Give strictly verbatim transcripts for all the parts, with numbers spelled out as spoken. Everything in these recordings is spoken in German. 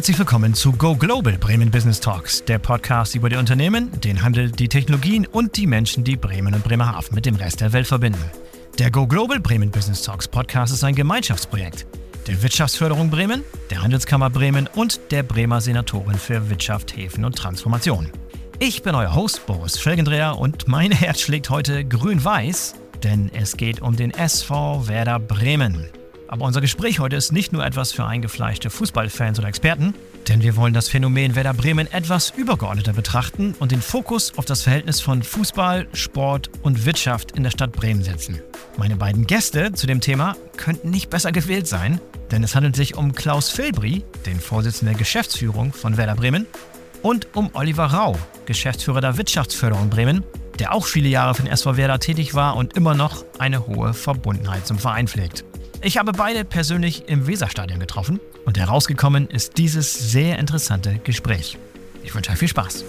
Herzlich willkommen zu Go Global Bremen Business Talks, der Podcast über die Unternehmen, den Handel, die Technologien und die Menschen, die Bremen und Bremerhaven mit dem Rest der Welt verbinden. Der Go Global Bremen Business Talks Podcast ist ein Gemeinschaftsprojekt der Wirtschaftsförderung Bremen, der Handelskammer Bremen und der Bremer Senatorin für Wirtschaft, Häfen und Transformation. Ich bin euer Host Boris Felgendreher und mein Herz schlägt heute grün-weiß, denn es geht um den S V Werder Bremen. Aber unser Gespräch heute ist nicht nur etwas für eingefleischte Fußballfans oder Experten, denn wir wollen das Phänomen Werder Bremen etwas übergeordneter betrachten und den Fokus auf das Verhältnis von Fußball, Sport und Wirtschaft in der Stadt Bremen setzen. Meine beiden Gäste zu dem Thema könnten nicht besser gewählt sein, denn es handelt sich um Klaus Filbri, den Vorsitzenden der Geschäftsführung von Werder Bremen, und um Oliver Rau, Geschäftsführer der Wirtschaftsförderung Bremen, der auch viele Jahre für den S V Werder tätig war und immer noch eine hohe Verbundenheit zum Verein pflegt. Ich habe beide persönlich im Weserstadion getroffen und herausgekommen ist dieses sehr interessante Gespräch. Ich wünsche euch viel Spaß.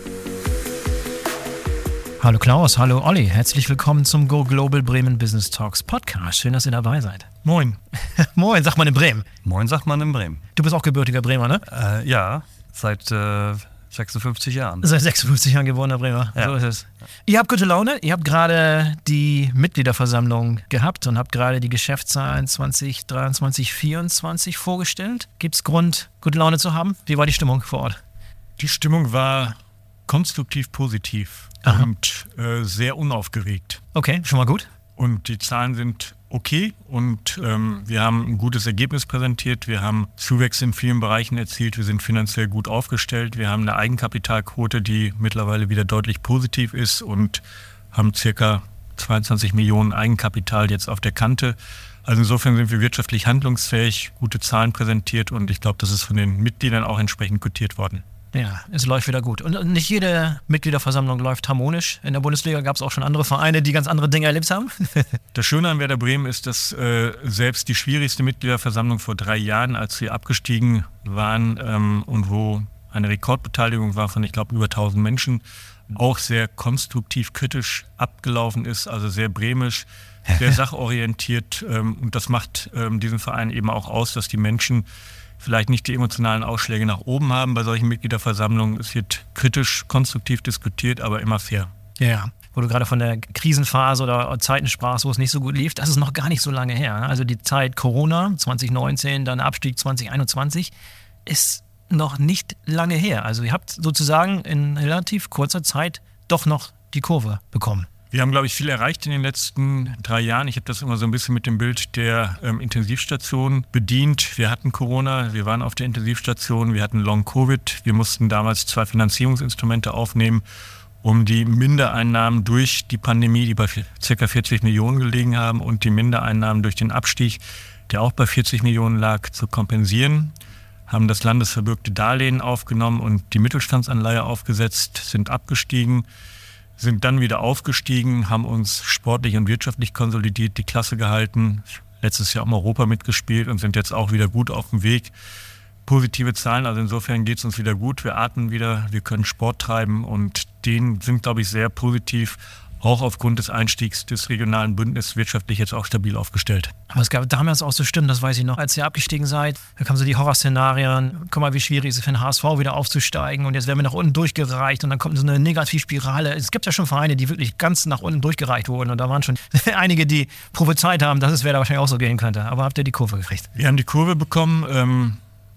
Hallo Klaus, hallo Olli, herzlich willkommen zum Go Global Bremen Business Talks Podcast. Schön, dass ihr dabei seid. Moin. Moin, sagt man in Bremen. Moin, sagt man in Bremen. Du bist auch gebürtiger Bremer, ne? Äh, ja, seit äh, sechsundfünfzig Jahren. Seit sechsundfünfzig Jahren geborener Bremer, ja. So ist es. Ihr habt gute Laune, ihr habt gerade die Mitgliederversammlung gehabt und habt gerade die Geschäftszahlen zwanzig dreiundzwanzig vierundzwanzig vorgestellt. Gibt es Grund, gute Laune zu haben? Wie war die Stimmung vor Ort? Die Stimmung war konstruktiv positiv. Aha. Und äh, sehr unaufgeregt. Okay, schon mal gut. Und die Zahlen sind okay und ähm, wir haben ein gutes Ergebnis präsentiert. Wir haben Zuwächse in vielen Bereichen erzielt. Wir sind finanziell gut aufgestellt. Wir haben eine Eigenkapitalquote, die mittlerweile wieder deutlich positiv ist und haben circa zweiundzwanzig Millionen Eigenkapital jetzt auf der Kante. Also insofern sind wir wirtschaftlich handlungsfähig, gute Zahlen präsentiert und ich glaube, das ist von den Mitgliedern auch entsprechend quotiert worden. Ja, es läuft wieder gut. Und nicht jede Mitgliederversammlung läuft harmonisch. In der Bundesliga gab es auch schon andere Vereine, die ganz andere Dinge erlebt haben. Das Schöne an Werder Bremen ist, dass äh, selbst die schwierigste Mitgliederversammlung vor drei Jahren, als wir abgestiegen waren ähm, und wo eine Rekordbeteiligung war von, ich glaube, über tausend Menschen, auch sehr konstruktiv kritisch abgelaufen ist, also sehr bremisch, sehr sachorientiert. Ähm, und das macht ähm, diesen Verein eben auch aus, dass die Menschen vielleicht nicht die emotionalen Ausschläge nach oben haben bei solchen Mitgliederversammlungen. Es wird kritisch, konstruktiv diskutiert, aber immer fair. Ja, wo du gerade von der Krisenphase oder Zeiten sprachst, wo es nicht so gut lief, das ist noch gar nicht so lange her. Also die Zeit Corona zwanzig neunzehn, dann Abstieg zwanzig einundzwanzig, ist noch nicht lange her. Also ihr habt sozusagen in relativ kurzer Zeit doch noch die Kurve bekommen. Wir haben, glaube ich, viel erreicht in den letzten drei Jahren. Ich habe das immer so ein bisschen mit dem Bild der ähm, Intensivstation bedient. Wir hatten Corona, wir waren auf der Intensivstation, wir hatten Long-Covid. Wir mussten damals zwei Finanzierungsinstrumente aufnehmen, um die Mindereinnahmen durch die Pandemie, die bei ca. vierzig Millionen gelegen haben, und die Mindereinnahmen durch den Abstieg, der auch bei vierzig Millionen lag, zu kompensieren. Haben das landesverbürgte Darlehen aufgenommen und die Mittelstandsanleihe aufgesetzt, sind abgestiegen, sind dann wieder aufgestiegen, haben uns sportlich und wirtschaftlich konsolidiert, die Klasse gehalten, letztes Jahr um Europa mitgespielt und sind jetzt auch wieder gut auf dem Weg. Positive Zahlen, also insofern geht es uns wieder gut, wir atmen wieder, wir können Sport treiben und denen sind, glaube ich, sehr positiv, auch aufgrund des Einstiegs des regionalen Bündnisses wirtschaftlich jetzt auch stabil aufgestellt. Aber es gab damals auch so Stimmen, das weiß ich noch, als ihr abgestiegen seid, da kamen so die Horrorszenarien, guck mal, wie schwierig ist es für den H S V wieder aufzusteigen und jetzt werden wir nach unten durchgereicht und dann kommt so eine Negativspirale. Es gibt ja schon Vereine, die wirklich ganz nach unten durchgereicht wurden und da waren schon einige, die prophezeit haben, dass es wer da wahrscheinlich auch so gehen könnte. Aber habt ihr die Kurve gekriegt? Wir haben die Kurve bekommen ähm,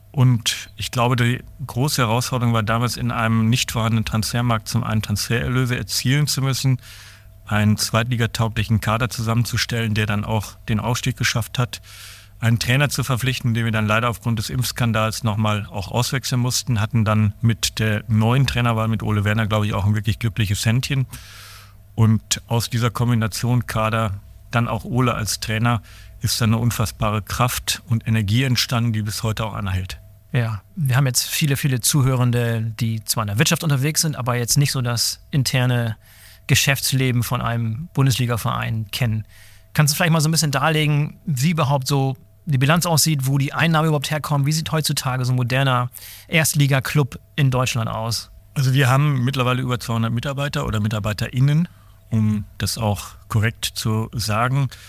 und ich glaube, die große Herausforderung war damals, in einem nicht vorhandenen Transfermarkt zum einen Transfererlöse erzielen zu müssen, einen zweitligatauglichen Kader zusammenzustellen, der dann auch den Aufstieg geschafft hat, einen Trainer zu verpflichten, den wir dann leider aufgrund des Impfskandals nochmal auch auswechseln mussten, hatten dann mit der neuen Trainerwahl mit Ole Werner, glaube ich, auch ein wirklich glückliches Händchen. Und aus dieser Kombination Kader, dann auch Ole als Trainer, ist dann eine unfassbare Kraft und Energie entstanden, die bis heute auch anhält. Ja, wir haben jetzt viele, viele Zuhörende, die zwar in der Wirtschaft unterwegs sind, aber jetzt nicht so das interne Geschäftsleben von einem Bundesliga-Verein kennen. Kannst du vielleicht mal so ein bisschen darlegen, wie überhaupt so die Bilanz aussieht, wo die Einnahmen überhaupt herkommen? Wie sieht heutzutage so ein moderner Erstliga-Club in Deutschland aus? Also wir haben mittlerweile über zweihundert Mitarbeiter oder MitarbeiterInnen, um das auch korrekt zu sagen.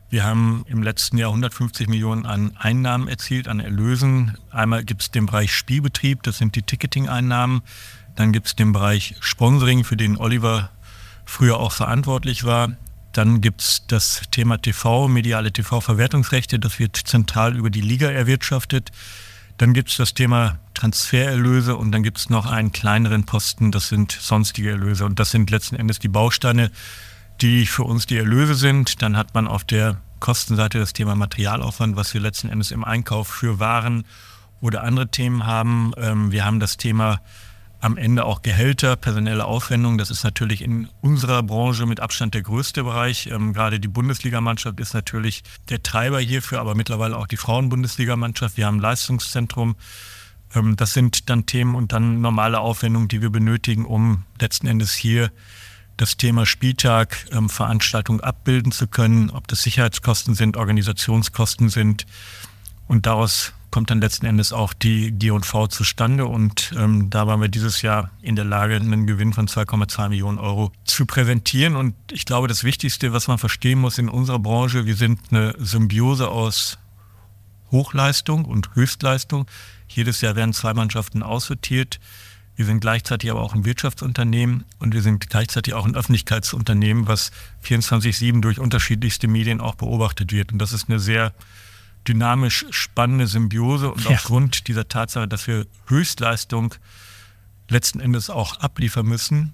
Wir haben im letzten Jahr hundertfünfzig Millionen an Einnahmen erzielt, an Erlösen. Einmal gibt es den Bereich Spielbetrieb, das sind die Ticketing-Einnahmen. Dann gibt es den Bereich Sponsoring, für den Oliver früher auch verantwortlich war. Dann gibt es das Thema T V, mediale T V-Verwertungsrechte, das wird zentral über die Liga erwirtschaftet. Dann gibt es das Thema Transfererlöse und dann gibt es noch einen kleineren Posten, das sind sonstige Erlöse. Und das sind letzten Endes die Bausteine, die für uns die Erlöse sind. Dann hat man auf der Kostenseite das Thema Materialaufwand, was wir letzten Endes im Einkauf für Waren oder andere Themen haben. Wir haben das Thema am Ende auch Gehälter, personelle Aufwendungen. Das ist natürlich in unserer Branche mit Abstand der größte Bereich. Ähm, gerade die Bundesligamannschaft ist natürlich der Treiber hierfür, aber mittlerweile auch die Frauen-Bundesligamannschaft. Wir haben ein Leistungszentrum. Ähm, das sind dann Themen und dann normale Aufwendungen, die wir benötigen, um letzten Endes hier das Thema Spieltag, ähm, Veranstaltung abbilden zu können, ob das Sicherheitskosten sind, Organisationskosten sind. Und daraus kommt dann letzten Endes auch die G und V zustande. Und ähm, da waren wir dieses Jahr in der Lage, einen Gewinn von zwei Komma zwei Millionen Euro zu präsentieren. Und ich glaube, das Wichtigste, was man verstehen muss in unserer Branche, wir sind eine Symbiose aus Hochleistung und Höchstleistung. Jedes Jahr werden zwei Mannschaften aussortiert. Wir sind gleichzeitig aber auch ein Wirtschaftsunternehmen und wir sind gleichzeitig auch ein Öffentlichkeitsunternehmen, was vierundzwanzig sieben durch unterschiedlichste Medien auch beobachtet wird. Und das ist eine sehr dynamisch spannende Symbiose und ja. Aufgrund dieser Tatsache, dass wir Höchstleistung letzten Endes auch abliefern müssen,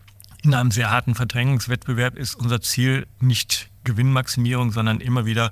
in einem sehr harten Verdrängungswettbewerb ist unser Ziel nicht Gewinnmaximierung, sondern immer wieder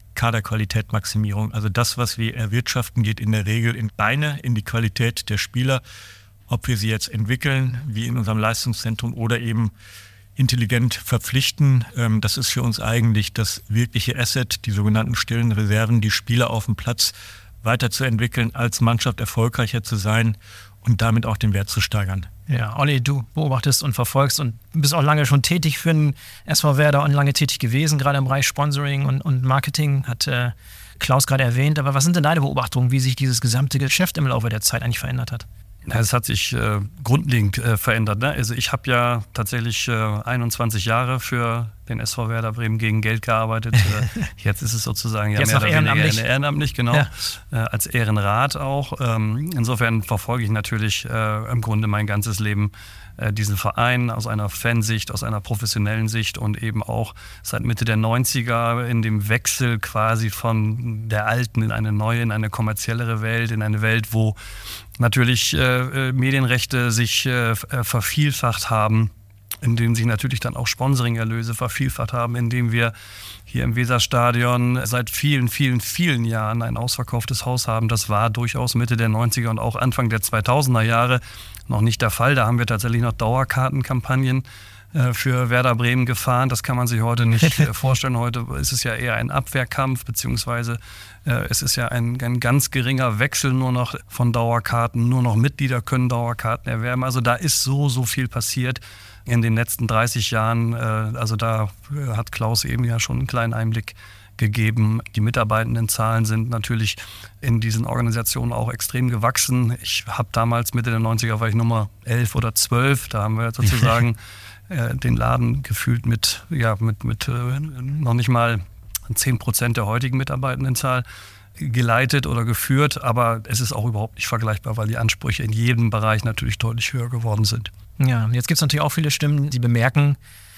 Kaderqualitätmaximierung. Also das, was wir erwirtschaften, geht in der Regel in Beine, in die Qualität der Spieler, ob wir sie jetzt entwickeln, wie in unserem Leistungszentrum oder eben intelligent verpflichten. Das ist für uns eigentlich das wirkliche Asset, die sogenannten stillen Reserven, die Spieler auf dem Platz weiterzuentwickeln, als Mannschaft erfolgreicher zu sein und damit auch den Wert zu steigern. Ja, Olli, du beobachtest und verfolgst und bist auch lange schon tätig für den S V Werder und lange tätig gewesen, gerade im Bereich Sponsoring und, und Marketing, hat äh, Klaus gerade erwähnt. Aber was sind denn deine Beobachtungen, wie sich dieses gesamte Geschäft im Laufe der Zeit eigentlich verändert hat? Ja, es hat sich äh, grundlegend äh, verändert. Ne? Also ich habe ja tatsächlich äh, einundzwanzig Jahre für den S V Werder Bremen gegen Geld gearbeitet. äh, jetzt ist es sozusagen ja jetzt mehr oder ehrenamtlich. weniger ehrenamtlich, genau, ja. äh, als Ehrenrat auch. Ähm, insofern verfolge ich natürlich äh, im Grunde mein ganzes Leben äh, diesen Verein aus einer Fansicht, aus einer professionellen Sicht und eben auch seit Mitte der neunziger in dem Wechsel quasi von der alten in eine neue, in eine kommerziellere Welt, in eine Welt, wo natürlich äh, Medienrechte sich äh, vervielfacht haben, indem sich natürlich dann auch Sponsoringerlöse vervielfacht haben, indem wir hier im Weserstadion seit vielen, vielen, vielen Jahren ein ausverkauftes Haus haben. Das war durchaus Mitte der neunziger und auch Anfang der zweitausender Jahre noch nicht der Fall. Da haben wir tatsächlich noch Dauerkartenkampagnen äh, für Werder Bremen gefahren. Das kann man sich heute nicht äh, vorstellen. Heute ist es ja eher ein Abwehrkampf, beziehungsweise äh, es ist ja ein, ein ganz geringer Wechsel nur noch von Dauerkarten. Nur noch Mitglieder können Dauerkarten erwerben. Also da ist so, so viel passiert in den letzten dreißig Jahren. Also da hat Klaus eben ja schon einen kleinen Einblick gegeben. Die Mitarbeitendenzahlen sind natürlich in diesen Organisationen auch extrem gewachsen. Ich habe damals Mitte der neunziger, war ich Nummer elf oder zwölf, da haben wir sozusagen den Laden gefühlt mit, ja, mit, mit noch nicht mal zehn Prozent der heutigen Mitarbeitendenzahl geleitet oder geführt. Aber es ist auch überhaupt nicht vergleichbar, weil die Ansprüche in jedem Bereich natürlich deutlich höher geworden sind. Ja, jetzt gibt es natürlich auch viele Stimmen, die bemerken,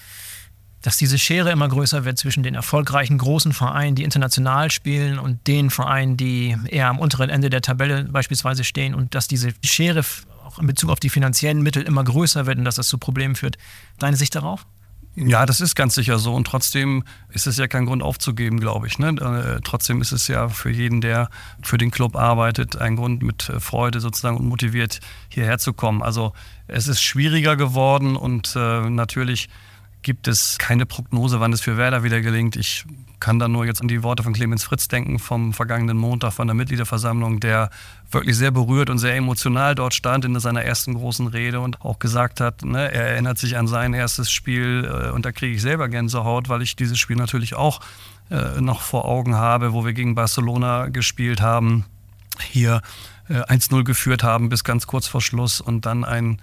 dass diese Schere immer größer wird zwischen den erfolgreichen großen Vereinen, die international spielen, und den Vereinen, die eher am unteren Ende der Tabelle beispielsweise stehen, und dass diese Schere auch in Bezug auf die finanziellen Mittel immer größer wird und dass das zu Problemen führt. Deine Sicht darauf? Ja, das ist ganz sicher so, und trotzdem ist es ja kein Grund aufzugeben, glaube ich. Ne? Äh, trotzdem ist es ja für jeden, der für den Club arbeitet, ein Grund, mit Freude sozusagen und motiviert hierher zu kommen. Also es ist schwieriger geworden und äh, natürlich gibt es keine Prognose, wann es für Werder wieder gelingt. Ich kann da nur jetzt an die Worte von Clemens Fritz denken vom vergangenen Montag von der Mitgliederversammlung, der wirklich sehr berührt und sehr emotional dort stand in seiner ersten großen Rede und auch gesagt hat, ne, er erinnert sich an sein erstes Spiel äh, und da kriege ich selber Gänsehaut, weil ich dieses Spiel natürlich auch äh, noch vor Augen habe, wo wir gegen Barcelona gespielt haben, hier äh, eins null geführt haben bis ganz kurz vor Schluss und dann ein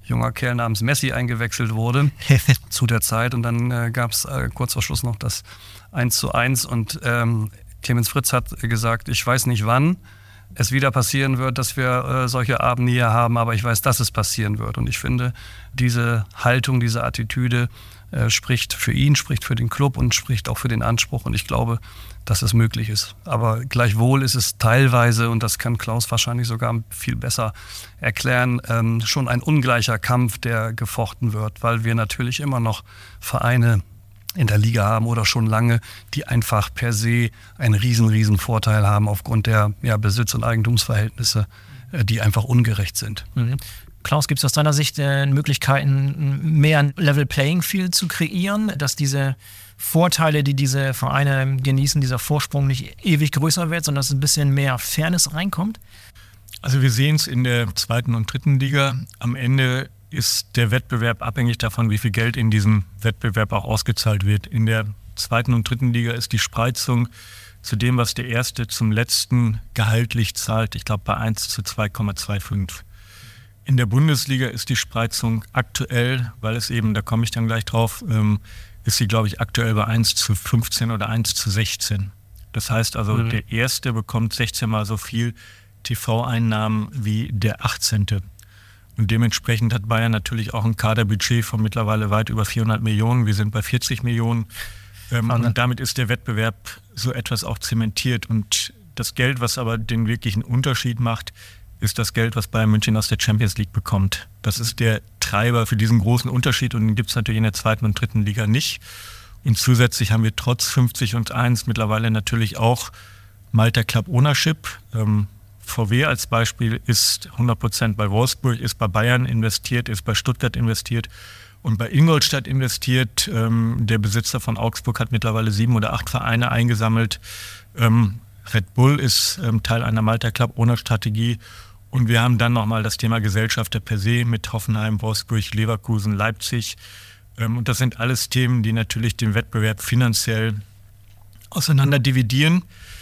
junger Kerl namens Messi eingewechselt wurde zu der Zeit. Und dann äh, gab es äh, kurz vor Schluss noch das eins zu eins. Und ähm, Clemens Fritz hat gesagt, ich weiß nicht wann es wieder passieren wird, dass wir äh, solche Abende hier haben, aber ich weiß, dass es passieren wird. Und ich finde, diese Haltung, diese Attitüde äh, spricht für ihn, spricht für den Club und spricht auch für den Anspruch. Und ich glaube, dass es möglich ist. Aber gleichwohl ist es teilweise, und das kann Klaus wahrscheinlich sogar viel besser erklären, ähm, schon ein ungleicher Kampf, der gefochten wird, weil wir natürlich immer noch Vereine in der Liga haben oder schon lange, die einfach per se einen riesen, riesen Vorteil haben aufgrund der ja, Besitz- und Eigentumsverhältnisse, äh, die einfach ungerecht sind. Mhm. Klaus, gibt es aus deiner Sicht äh, Möglichkeiten, mehr ein Level Playing Field zu kreieren, dass diese Vorteile, die diese Vereine genießen, dieser Vorsprung nicht ewig größer wird, sondern dass ein bisschen mehr Fairness reinkommt? Also wir sehen es in der zweiten und dritten Liga. Am Ende ist der Wettbewerb abhängig davon, wie viel Geld in diesem Wettbewerb auch ausgezahlt wird. In der zweiten und dritten Liga ist die Spreizung zu dem, was der Erste zum Letzten gehaltlich zahlt, ich glaube bei eins zu zwei Komma fünfundzwanzig. In der Bundesliga ist die Spreizung aktuell, weil es eben, da komme ich dann gleich drauf, ähm, ist sie, glaube ich, aktuell bei eins zu fünfzehn oder eins zu sechzehn. Das heißt also, mhm. der Erste bekommt sechzehn mal so viel T V-Einnahmen wie der achtzehnte. Und dementsprechend hat Bayern natürlich auch ein Kaderbudget von mittlerweile weit über vierhundert Millionen. Wir sind bei vierzig Millionen. Ähm, und damit ist der Wettbewerb so etwas auch zementiert. Und das Geld, was aber den wirklichen Unterschied macht, ist das Geld, was Bayern München aus der Champions League bekommt. Das ist der Treiber für diesen großen Unterschied und den gibt es natürlich in der zweiten und dritten Liga nicht. Und zusätzlich haben wir trotz fünfzig und eins mittlerweile natürlich auch Malta Club Ownership. Ähm, V W als Beispiel ist hundert Prozent bei Wolfsburg, ist bei Bayern investiert, ist bei Stuttgart investiert und bei Ingolstadt investiert. Ähm, der Besitzer von Augsburg hat mittlerweile sieben oder acht Vereine eingesammelt. Ähm, Red Bull ist ähm, Teil einer Malta Club Owner Strategie. Und wir haben dann nochmal das Thema Gesellschafter per se mit Hoffenheim, Wolfsburg, Leverkusen, Leipzig. Ähm, und das sind alles Themen, die natürlich den Wettbewerb finanziell auseinander dividieren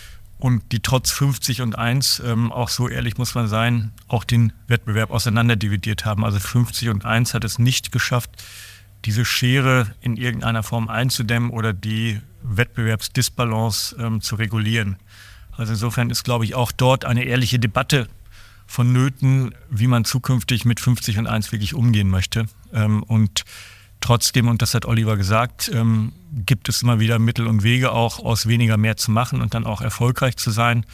und die trotz fünfzig und eins, ähm, auch so ehrlich muss man sein, auch den Wettbewerb auseinander dividiert haben. Also fünfzig und eins hat es nicht geschafft, diese Schere in irgendeiner Form einzudämmen oder die Wettbewerbsdisbalance ähm, zu regulieren. Also insofern ist, glaube ich, auch dort eine ehrliche Debatte vonnöten, wie man zukünftig mit fünfzig und eins wirklich umgehen möchte. Ähm, und trotzdem, und das hat Oliver gesagt, ähm, gibt es immer wieder Mittel und Wege, auch aus weniger mehr zu machen und dann auch erfolgreich zu sein.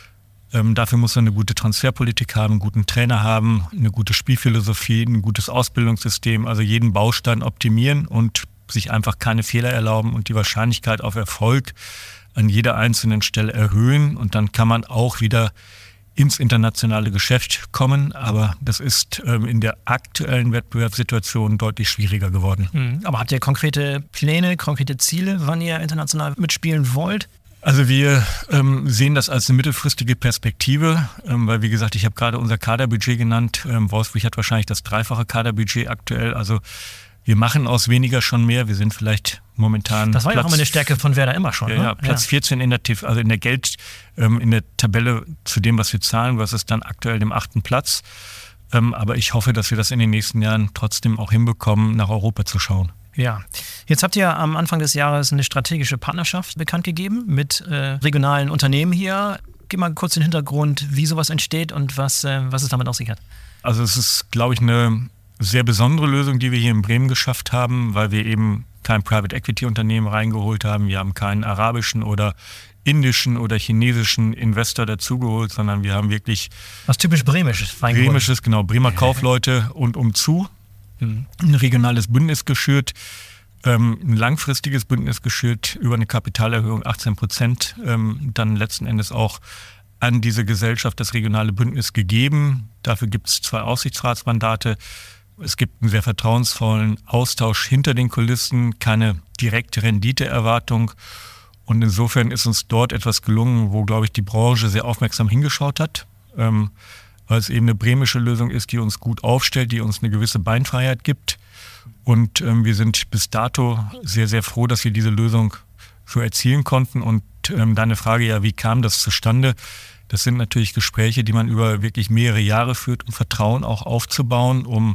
Ähm, dafür muss man eine gute Transferpolitik haben, einen guten Trainer haben, eine gute Spielphilosophie, ein gutes Ausbildungssystem, also jeden Baustein optimieren und sich einfach keine Fehler erlauben und die Wahrscheinlichkeit auf Erfolg an jeder einzelnen Stelle erhöhen. Und dann kann man auch wieder ins internationale Geschäft kommen, aber das ist ähm, in der aktuellen Wettbewerbssituation deutlich schwieriger geworden. Mhm. Aber habt ihr konkrete Pläne, konkrete Ziele, wann ihr international mitspielen wollt? Also wir ähm, sehen das als eine mittelfristige Perspektive, ähm, weil wie gesagt, ich habe gerade unser Kaderbudget genannt. Ähm, Wolfsburg hat wahrscheinlich das dreifache Kaderbudget aktuell, also wir machen aus weniger schon mehr. Wir sind vielleicht momentan. Das war ja Platz, auch immer eine Stärke von Werder immer schon. Ja, ne? ja Platz ja. vierzehn in der T V, also in der Geld, ähm, in der Tabelle zu dem, was wir zahlen, was ist dann aktuell dem achten Platz. Ähm, aber ich hoffe, dass wir das in den nächsten Jahren trotzdem auch hinbekommen, nach Europa zu schauen. Ja, jetzt habt ihr am Anfang des Jahres eine strategische Partnerschaft bekannt gegeben mit äh, regionalen Unternehmen hier. Gib mal kurz den Hintergrund, wie sowas entsteht und was, äh, was es damit auf sich hat. Also es ist, glaube ich, eine sehr besondere Lösung, die wir hier in Bremen geschafft haben, weil wir eben kein Private Equity Unternehmen reingeholt haben. Wir haben keinen arabischen oder indischen oder chinesischen Investor dazugeholt, sondern wir haben wirklich was typisch Bremisches reingeholt. Bremisches, genau, Bremer Kaufleute und umzu. Mhm. Ein regionales Bündnis geschürt, ähm, ein langfristiges Bündnis geschürt, über eine Kapitalerhöhung achtzehn Prozent, ähm, dann letzten Endes auch an diese Gesellschaft das regionale Bündnis gegeben. Dafür gibt es zwei Aufsichtsratsmandate. Es gibt einen sehr vertrauensvollen Austausch hinter den Kulissen, keine direkte Renditeerwartung. Und insofern ist uns dort etwas gelungen, wo, glaube ich, die Branche sehr aufmerksam hingeschaut hat, ähm, weil es eben eine bremische Lösung ist, die uns gut aufstellt, die uns eine gewisse Beinfreiheit gibt. Und ähm, wir sind bis dato sehr, sehr froh, dass wir diese Lösung so erzielen konnten. Und ähm, deine Frage, ja, wie kam das zustande? Das sind natürlich Gespräche, die man über wirklich mehrere Jahre führt, um Vertrauen auch aufzubauen, um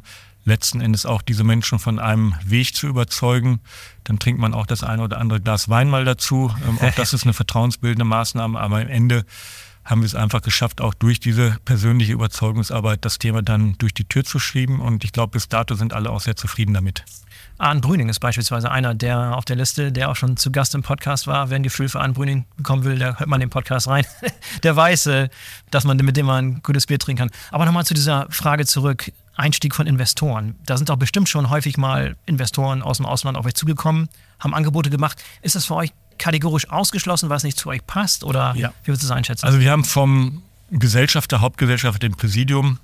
letzten Endes auch diese Menschen von einem Weg zu überzeugen. Dann trinkt man auch das eine oder andere Glas Wein mal dazu. Ähm, auch das ist eine vertrauensbildende Maßnahme, aber am Ende haben wir es einfach geschafft, auch durch diese persönliche Überzeugungsarbeit das Thema dann durch die Tür zu schieben. Und ich glaube, bis dato sind alle auch sehr zufrieden damit. Arndt Brüning ist beispielsweise einer, der auf der Liste, der auch schon zu Gast im Podcast war. Wer ein Gefühl für Arndt Brüning bekommen will, der hört mal den Podcast rein. Der weiß, dass man mit dem man ein gutes Bier trinken kann. Aber nochmal zu dieser Frage zurück, Einstieg von Investoren. Da sind doch bestimmt schon häufig mal Investoren aus dem Ausland auf euch zugekommen, haben Angebote gemacht. Ist das für euch kategorisch ausgeschlossen, weil es nicht zu euch passt? Oder ja. Wie würdest du es einschätzen? Also wir haben vom Gesellschafter, Hauptgesellschafter, dem Präsidium,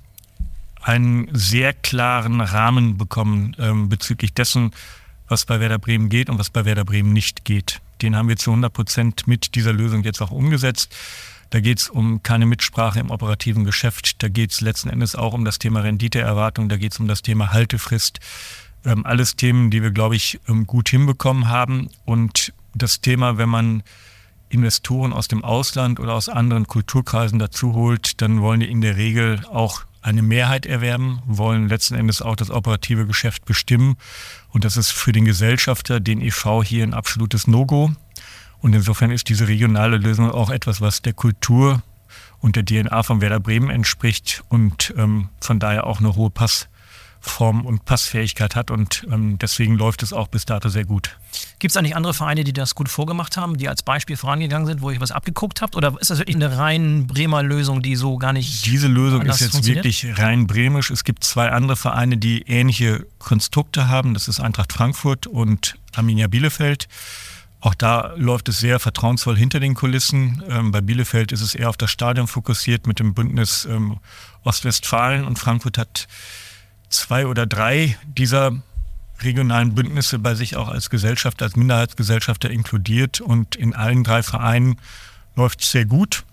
einen sehr klaren Rahmen bekommen ähm, bezüglich dessen, was bei Werder Bremen geht und was bei Werder Bremen nicht geht. Den haben wir zu hundert Prozent mit dieser Lösung jetzt auch umgesetzt. Da geht es um keine Mitsprache im operativen Geschäft. Da geht es letzten Endes auch um das Thema Renditeerwartung. Da geht es um das Thema Haltefrist. Ähm, alles Themen, die wir, glaube ich, ähm, gut hinbekommen haben. Und das Thema, wenn man Investoren aus dem Ausland oder aus anderen Kulturkreisen dazu holt, dann wollen die in der Regel auch eine Mehrheit erwerben, wollen letzten Endes auch das operative Geschäft bestimmen. Und das ist für den Gesellschafter, den E V, hier ein absolutes No-Go. Und insofern ist diese regionale Lösung auch etwas, was der Kultur und der D N A von Werder Bremen entspricht und ähm, von daher auch eine hohe Passform und Passfähigkeit hat. Und ähm, deswegen läuft es auch bis dato sehr gut. Gibt es eigentlich andere Vereine, die das gut vorgemacht haben, die als Beispiel vorangegangen sind, wo ihr was abgeguckt habt? Oder ist das wirklich eine rein Bremer Lösung, die so gar nicht Diese Lösung ist jetzt wirklich rein bremisch. Es gibt zwei andere Vereine, die ähnliche Konstrukte haben. Das ist Eintracht Frankfurt und Arminia Bielefeld. Auch da läuft es sehr vertrauensvoll hinter den Kulissen. Ähm, bei Bielefeld ist es eher auf das Stadion fokussiert mit dem Bündnis ähm, Ostwestfalen. Und Frankfurt hat zwei oder drei dieser regionalen Bündnisse bei sich auch als Gesellschafter, als Minderheitsgesellschafter inkludiert. Und in allen drei Vereinen läuft es sehr gut,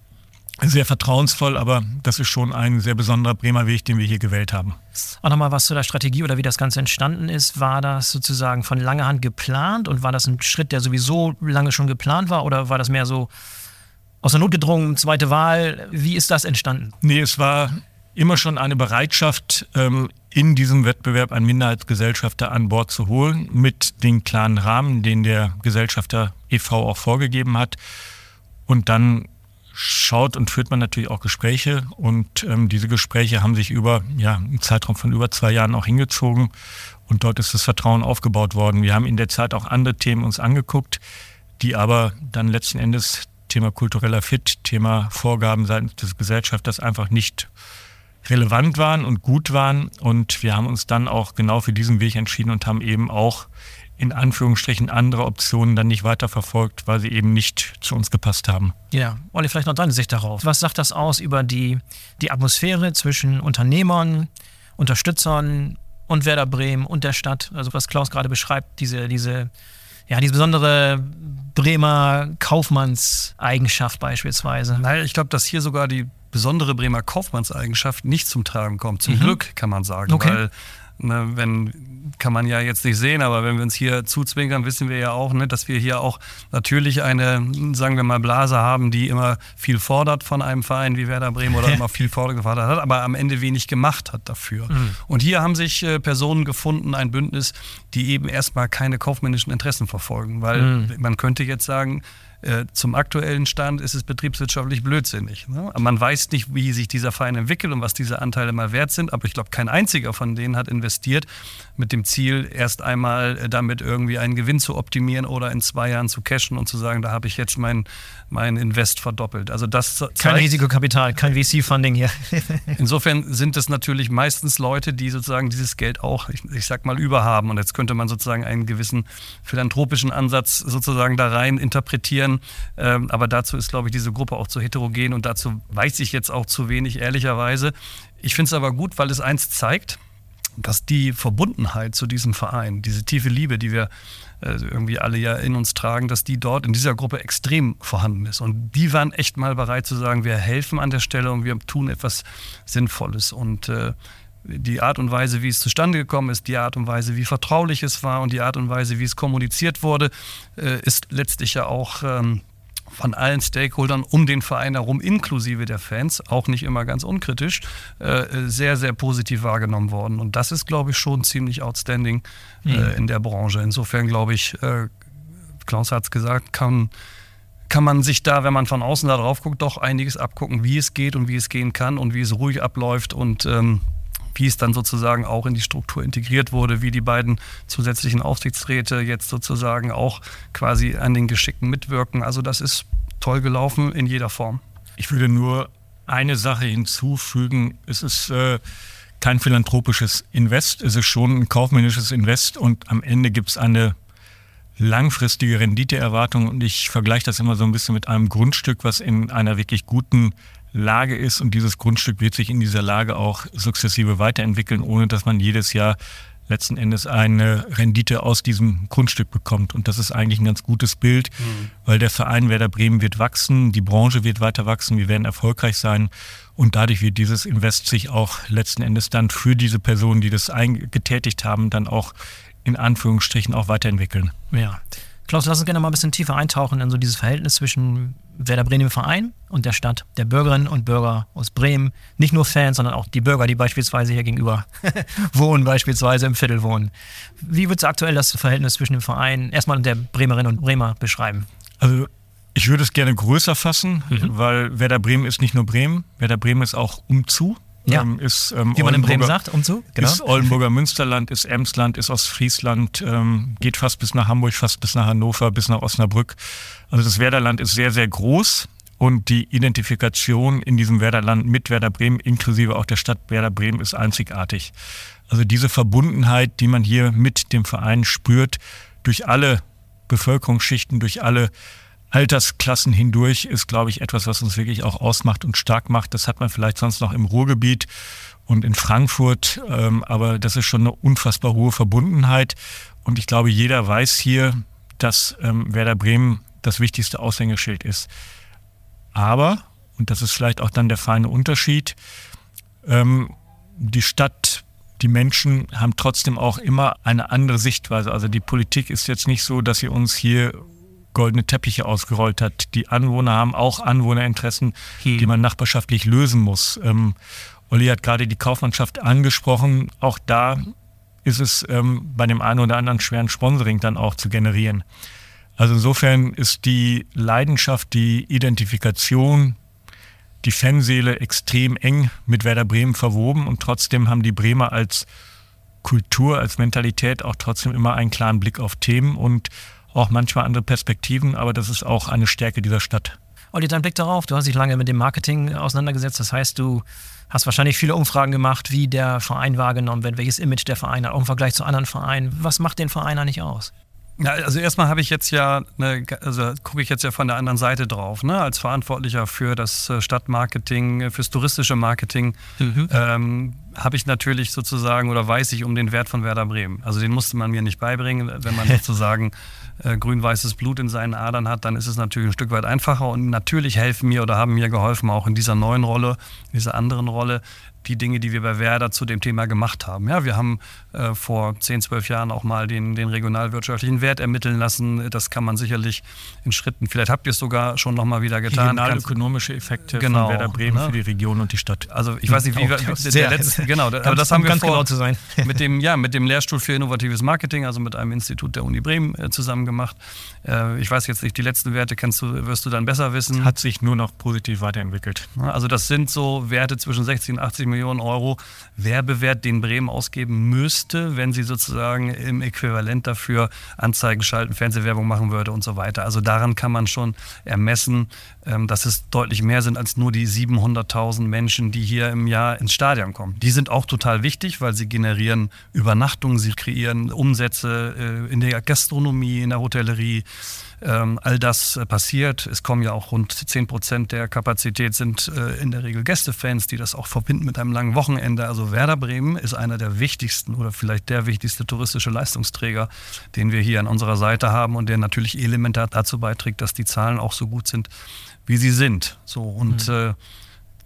sehr vertrauensvoll, aber das ist schon ein sehr besonderer Bremer Weg, den wir hier gewählt haben. Auch nochmal was zu der Strategie oder wie das Ganze entstanden ist. War das sozusagen von langer Hand geplant und war das ein Schritt, der sowieso lange schon geplant war, oder war das mehr so aus der Not gedrungen, zweite Wahl? Wie ist das entstanden? Nee, es war immer schon eine Bereitschaft, in diesem Wettbewerb einen Minderheitsgesellschafter an Bord zu holen, mit den klaren Rahmen, den der Gesellschafter E V auch vorgegeben hat. Und dann schaut und führt man natürlich auch Gespräche. Und ähm, diese Gespräche haben sich über ja, einen Zeitraum von über zwei Jahren auch hingezogen. Und dort ist das Vertrauen aufgebaut worden. Wir haben in der Zeit auch andere Themen uns angeguckt, die aber dann letzten Endes Thema kultureller Fit, Thema Vorgaben seitens des Gesellschafters einfach nicht relevant waren und gut waren. Und wir haben uns dann auch genau für diesen Weg entschieden und haben eben auch in Anführungsstrichen andere Optionen dann nicht weiterverfolgt, weil sie eben nicht zu uns gepasst haben. Ja, Olli, vielleicht noch deine Sicht darauf. Was sagt das aus über die, die Atmosphäre zwischen Unternehmern, Unterstützern und Werder Bremen und der Stadt? Also was Klaus gerade beschreibt, diese, diese, ja, diese besondere Bremer Kaufmannseigenschaft beispielsweise. Naja, ich glaube, dass hier sogar die besondere Bremer Kaufmannseigenschaft nicht zum Tragen kommt. Zum mhm. Glück, kann man sagen. Okay. Weil, ne, wenn, kann man ja jetzt nicht sehen, aber wenn wir uns hier zuzwinkern, wissen wir ja auch, ne, dass wir hier auch natürlich eine, sagen wir mal, Blase haben, die immer viel fordert von einem Verein wie Werder Bremen oder immer viel gefordert hat, aber am Ende wenig gemacht hat dafür. Mhm. Und hier haben sich äh, Personen gefunden, ein Bündnis, die eben erstmal keine kaufmännischen Interessen verfolgen, weil mhm. man könnte jetzt sagen, zum aktuellen Stand ist es betriebswirtschaftlich blödsinnig. Ne? Man weiß nicht, wie sich dieser Verein entwickelt und was diese Anteile mal wert sind, aber ich glaube, kein einziger von denen hat investiert mit dem Ziel, erst einmal damit irgendwie einen Gewinn zu optimieren oder in zwei Jahren zu cashen und zu sagen, da habe ich jetzt mein, mein Invest verdoppelt. Also das zeigt, kein Risikokapital, kein V C-Funding hier. Insofern sind es natürlich meistens Leute, die sozusagen dieses Geld auch, ich, ich sag mal, überhaben. Und jetzt könnte man sozusagen einen gewissen philanthropischen Ansatz sozusagen da rein interpretieren. Ähm, aber dazu ist, glaube ich, diese Gruppe auch zu heterogen und dazu weiß ich jetzt auch zu wenig, ehrlicherweise. Ich finde es aber gut, weil es eins zeigt, dass die Verbundenheit zu diesem Verein, diese tiefe Liebe, die wir äh, irgendwie alle ja in uns tragen, dass die dort in dieser Gruppe extrem vorhanden ist. Und die waren echt mal bereit zu sagen, wir helfen an der Stelle und wir tun etwas Sinnvolles. Und äh, die Art und Weise, wie es zustande gekommen ist, die Art und Weise, wie vertraulich es war und die Art und Weise, wie es kommuniziert wurde, äh, ist letztlich ja auch ähm, von allen Stakeholdern um den Verein herum, inklusive der Fans, auch nicht immer ganz unkritisch, äh, sehr, sehr positiv wahrgenommen worden. Und das ist, glaube ich, schon ziemlich outstanding äh, mhm. in der Branche. Insofern, glaube ich, äh, Klaus hat es gesagt, kann, kann man sich da, wenn man von außen da drauf guckt, doch einiges abgucken, wie es geht und wie es gehen kann und wie es ruhig abläuft und ähm, wie es dann sozusagen auch in die Struktur integriert wurde, wie die beiden zusätzlichen Aufsichtsräte jetzt sozusagen auch quasi an den Geschicken mitwirken. Also das ist toll gelaufen in jeder Form. Ich würde nur eine Sache hinzufügen. Es ist äh, kein philanthropisches Invest, es ist schon ein kaufmännisches Invest und am Ende gibt es eine langfristige Renditeerwartung und ich vergleiche das immer so ein bisschen mit einem Grundstück, was in einer wirklich guten Lage ist und dieses Grundstück wird sich in dieser Lage auch sukzessive weiterentwickeln, ohne dass man jedes Jahr letzten Endes eine Rendite aus diesem Grundstück bekommt. Und das ist eigentlich ein ganz gutes Bild, mhm. weil der Verein Werder Bremen wird wachsen, die Branche wird weiter wachsen, wir werden erfolgreich sein und dadurch wird dieses Invest sich auch letzten Endes dann für diese Personen, die das getätigt haben, dann auch in Anführungsstrichen auch weiterentwickeln. Ja. Klaus, lass uns gerne mal ein bisschen tiefer eintauchen in so dieses Verhältnis zwischen Werder Bremen Verein und der Stadt, der Bürgerinnen und Bürger aus Bremen. Nicht nur Fans, sondern auch die Bürger, die beispielsweise hier gegenüber wohnen, beispielsweise im Viertel wohnen. Wie würdest du aktuell das Verhältnis zwischen dem Verein erstmal und der Bremerinnen und Bremer beschreiben? Also ich würde es gerne größer fassen, mhm. weil Werder Bremen ist nicht nur Bremen, Werder Bremen ist auch umzu. Ja. Ähm, ist, ähm, Wie man in Bremen sagt, umzu. Genau. Ist Oldenburger Münsterland, ist Emsland, ist Ostfriesland, ähm, geht fast bis nach Hamburg, fast bis nach Hannover, bis nach Osnabrück. Also das Werderland ist sehr, sehr groß und die Identifikation in diesem Werderland mit Werder Bremen, inklusive auch der Stadt Werder Bremen, ist einzigartig. Also diese Verbundenheit, die man hier mit dem Verein spürt, durch alle Bevölkerungsschichten, durch alle Altersklassen hindurch ist, glaube ich, etwas, was uns wirklich auch ausmacht und stark macht. Das hat man vielleicht sonst noch im Ruhrgebiet und in Frankfurt, ähm, aber das ist schon eine unfassbar hohe Verbundenheit. Und ich glaube, jeder weiß hier, dass ähm, Werder Bremen das wichtigste Aushängeschild ist. Aber, und das ist vielleicht auch dann der feine Unterschied, ähm, die Stadt, die Menschen haben trotzdem auch immer eine andere Sichtweise. Also die Politik ist jetzt nicht so, dass sie uns hier goldene Teppiche ausgerollt hat. Die Anwohner haben auch Anwohnerinteressen, hm. die man nachbarschaftlich lösen muss. Ähm, Olli hat gerade die Kaufmannschaft angesprochen. Auch da ist es ähm, bei dem einen oder anderen schweren Sponsoring dann auch zu generieren. Also insofern ist die Leidenschaft, die Identifikation, die Fanseele extrem eng mit Werder Bremen verwoben und trotzdem haben die Bremer als Kultur, als Mentalität auch trotzdem immer einen klaren Blick auf Themen und auch manchmal andere Perspektiven, aber das ist auch eine Stärke dieser Stadt. Olli, dein Blick darauf, du hast dich lange mit dem Marketing auseinandergesetzt, das heißt, du hast wahrscheinlich viele Umfragen gemacht, wie der Verein wahrgenommen wird, welches Image der Verein hat, auch im Vergleich zu anderen Vereinen. Was macht den Verein eigentlich aus? Ja, also erstmal habe ich jetzt ja, eine, also gucke ich jetzt ja von der anderen Seite drauf, ne? Als Verantwortlicher für das Stadtmarketing, fürs touristische Marketing, mhm. ähm, habe ich natürlich sozusagen oder weiß ich um den Wert von Werder Bremen. Also den musste man mir nicht beibringen, wenn man sozusagen äh, grün-weißes Blut in seinen Adern hat, dann ist es natürlich ein Stück weit einfacher und natürlich helfen mir oder haben mir geholfen, auch in dieser neuen Rolle, dieser anderen Rolle, die Dinge, die wir bei Werder zu dem Thema gemacht haben. Ja, wir haben äh, vor zehn, zwölf Jahren auch mal den, den regionalwirtschaftlichen Wert ermitteln lassen. Das kann man sicherlich in Schritten, vielleicht habt ihr es sogar schon noch mal wieder getan. Regionalökonomische Effekte genau, von Werder Bremen ne? für die Region und die Stadt. Also ich weiß nicht, wie wir, der, der letzte, genau, ganz, aber das haben wir ganz vor, genau zu sein. mit dem, ja, mit dem Lehrstuhl für innovatives Marketing, also mit einem Institut der Uni Bremen äh, zusammen gemacht. Äh, ich weiß jetzt nicht, die letzten Werte kennst du, wirst du dann besser wissen. Hat sich nur noch positiv weiterentwickelt. Also das sind so Werte zwischen sechzig und achtzig Millionen Euro Werbewert, den Bremen ausgeben müsste, wenn sie sozusagen im Äquivalent dafür Anzeigen schalten, Fernsehwerbung machen würde und so weiter. Also daran kann man schon ermessen, dass es deutlich mehr sind als nur die siebenhunderttausend Menschen, die hier im Jahr ins Stadion kommen. Die sind auch total wichtig, weil sie generieren Übernachtungen, sie kreieren Umsätze in der Gastronomie, in der Hotellerie. Ähm, all das äh, passiert. Es kommen ja auch rund zehn Prozent der Kapazität sind äh, in der Regel Gästefans, die das auch verbinden mit einem langen Wochenende. Also Werder Bremen ist einer der wichtigsten oder vielleicht der wichtigste touristische Leistungsträger, den wir hier an unserer Seite haben und der natürlich elementar dazu beiträgt, dass die Zahlen auch so gut sind, wie sie sind. So und mhm. äh,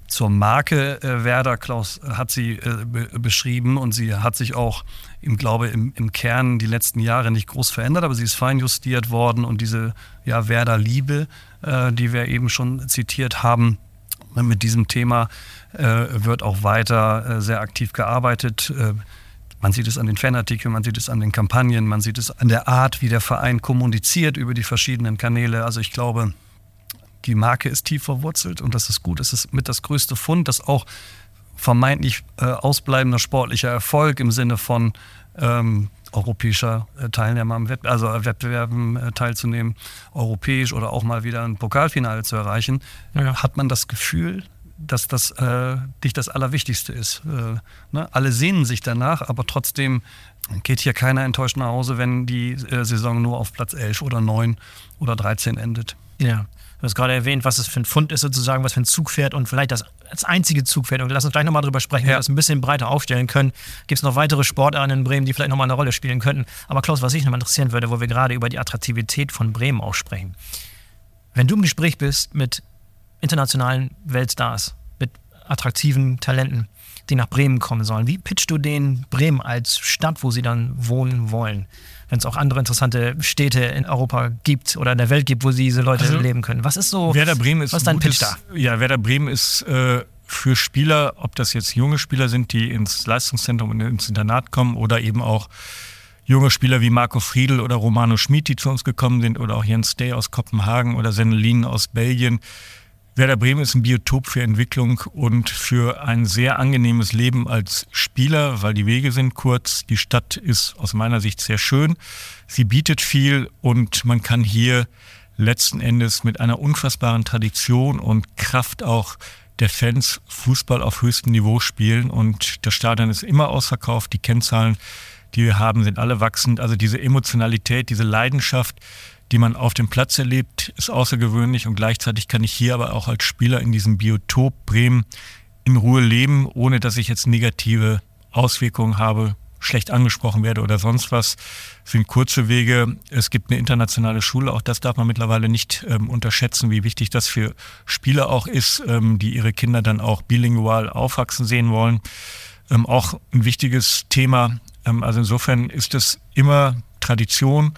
zur Marke äh, Werder, Klaus hat sie äh, be- beschrieben und sie hat sich auch, ich glaube, im, im Kern die letzten Jahre nicht groß verändert, aber sie ist feinjustiert worden und diese ja, Werder-Liebe, äh, die wir eben schon zitiert haben, mit diesem Thema äh, wird auch weiter äh, sehr aktiv gearbeitet. Äh, man sieht es an den Fanartikeln, man sieht es an den Kampagnen, man sieht es an der Art, wie der Verein kommuniziert über die verschiedenen Kanäle. Also ich glaube, die Marke ist tief verwurzelt und das ist gut. Es ist mit das größte Fund, dass auch vermeintlich äh, ausbleibender sportlicher Erfolg im Sinne von ähm, europäischer äh, Teilnehmer am Wettbewerb, also Wettbewerben äh, teilzunehmen, europäisch oder auch mal wieder ein Pokalfinale zu erreichen, ja. Hat man das Gefühl, dass das äh, nicht das Allerwichtigste ist. Äh, ne? Alle sehnen sich danach, aber trotzdem geht hier keiner enttäuscht nach Hause, wenn die äh, Saison nur auf Platz elf oder neun oder dreizehn endet. Ja. Du hast gerade erwähnt, was es für ein Fund ist sozusagen, was für ein Zugpferd und vielleicht das als einzige Zugpferd. Und lass uns gleich nochmal drüber sprechen, ja. wie wir das ein bisschen breiter aufstellen können. Gibt es noch weitere Sportarten in Bremen, die vielleicht nochmal eine Rolle spielen könnten? Aber Klaus, was mich nochmal interessieren würde, wo wir gerade über die Attraktivität von Bremen auch sprechen. Wenn du im Gespräch bist mit internationalen Weltstars, mit attraktiven Talenten, die nach Bremen kommen sollen, wie pitchst du denen Bremen als Stadt, wo sie dann wohnen wollen? Wenn es auch andere interessante Städte in Europa gibt oder in der Welt gibt, wo diese Leute also, leben können. Was ist so, Werder Bremen ist was ist dein gutes, Pitch da? Ja, Werder Bremen ist äh, für Spieler, ob das jetzt junge Spieler sind, die ins Leistungszentrum und ins Internat kommen oder eben auch junge Spieler wie Marco Friedl oder Romano Schmid, die zu uns gekommen sind oder auch Jens Day aus Kopenhagen oder Sennelin aus Belgien. Werder Bremen ist ein Biotop für Entwicklung und für ein sehr angenehmes Leben als Spieler, weil die Wege sind kurz. Die Stadt ist aus meiner Sicht sehr schön. Sie bietet viel und man kann hier letzten Endes mit einer unfassbaren Tradition und Kraft auch der Fans Fußball auf höchstem Niveau spielen. Und das Stadion ist immer ausverkauft. Die Kennzahlen, die wir haben, sind alle wachsend. Also diese Emotionalität, diese Leidenschaft, die man auf dem Platz erlebt, ist außergewöhnlich und gleichzeitig kann ich hier aber auch als Spieler in diesem Biotop Bremen in Ruhe leben, ohne dass ich jetzt negative Auswirkungen habe, schlecht angesprochen werde oder sonst was. Es sind kurze Wege, es gibt eine internationale Schule, auch das darf man mittlerweile nicht ähm, unterschätzen, wie wichtig das für Spieler auch ist, ähm, die ihre Kinder dann auch bilingual aufwachsen sehen wollen. Ähm, auch ein wichtiges Thema, ähm, also insofern ist es immer Tradition,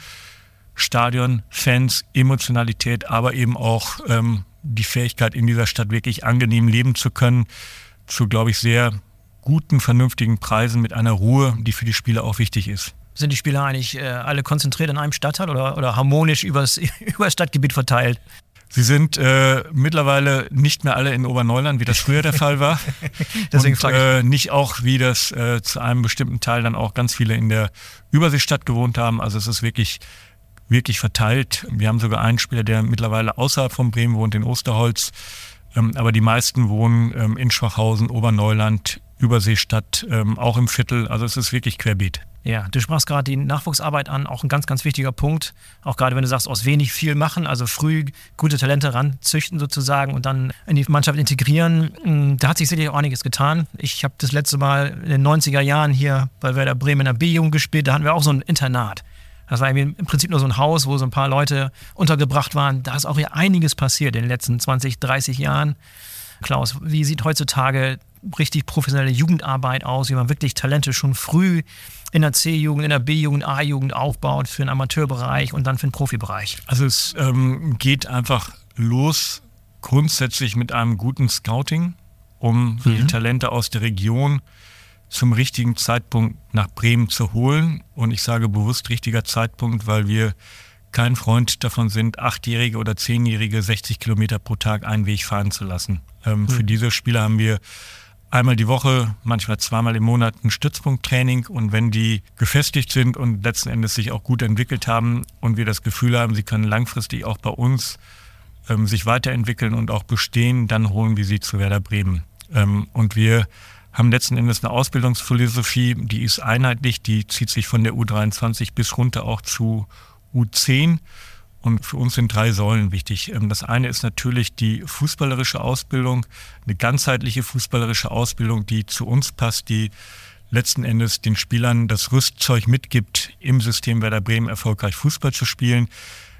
Stadion, Fans, Emotionalität, aber eben auch ähm, die Fähigkeit, in dieser Stadt wirklich angenehm leben zu können, zu, glaube ich, sehr guten, vernünftigen Preisen mit einer Ruhe, die für die Spieler auch wichtig ist. Sind die Spieler eigentlich äh, alle konzentriert in einem Stadtteil oder, oder harmonisch übers, über das Stadtgebiet verteilt? Sie sind äh, mittlerweile nicht mehr alle in Oberneuland, wie das früher der Fall war. Deswegen und äh, nicht auch, wie das äh, zu einem bestimmten Teil dann auch ganz viele in der Überseestadt gewohnt haben. Also es ist wirklich wirklich verteilt. Wir haben sogar einen Spieler, der mittlerweile außerhalb von Bremen wohnt, in Osterholz. Ähm, aber die meisten wohnen ähm, in Schwachhausen, Oberneuland, Überseestadt, ähm, auch im Viertel. Also es ist wirklich querbeet. Ja, du sprachst gerade die Nachwuchsarbeit an, auch ein ganz, ganz wichtiger Punkt. Auch gerade wenn du sagst, aus wenig viel machen, also früh gute Talente ranzüchten sozusagen und dann in die Mannschaft integrieren. Da hat sich sicherlich auch einiges getan. Ich habe das letzte Mal in den neunziger Jahren hier bei Werder Bremen in der B-Jugend gespielt. Da hatten wir auch so ein Internat. Das war im Prinzip nur so ein Haus, wo so ein paar Leute untergebracht waren. Da ist auch hier einiges passiert in den letzten zwanzig, dreißig Jahren. Klaus, wie sieht heutzutage richtig professionelle Jugendarbeit aus, wie man wirklich Talente schon früh in der C-Jugend, in der B-Jugend, A-Jugend aufbaut für den Amateurbereich und dann für den Profibereich? Also es ähm, geht einfach los grundsätzlich mit einem guten Scouting, um mhm. die Talente aus der Region zum richtigen Zeitpunkt nach Bremen zu holen. Und ich sage bewusst richtiger Zeitpunkt, weil wir kein Freund davon sind, Achtjährige oder Zehnjährige sechzig Kilometer pro Tag einen Weg fahren zu lassen. Ähm, mhm. Für diese Spieler haben wir einmal die Woche, manchmal zweimal im Monat ein Stützpunkttraining. Und wenn die gefestigt sind und letzten Endes sich auch gut entwickelt haben und wir das Gefühl haben, sie können langfristig auch bei uns ähm, sich weiterentwickeln und auch bestehen, dann holen wir sie zu Werder Bremen. Ähm, und wir haben letzten Endes eine Ausbildungsphilosophie, die ist einheitlich, die zieht sich von der U dreiundzwanzig bis runter auch zu U zehn. Und für uns sind drei Säulen wichtig. Das eine ist natürlich die fußballerische Ausbildung, eine ganzheitliche fußballerische Ausbildung, die zu uns passt, die letzten Endes den Spielern das Rüstzeug mitgibt, im System Werder Bremen erfolgreich Fußball zu spielen.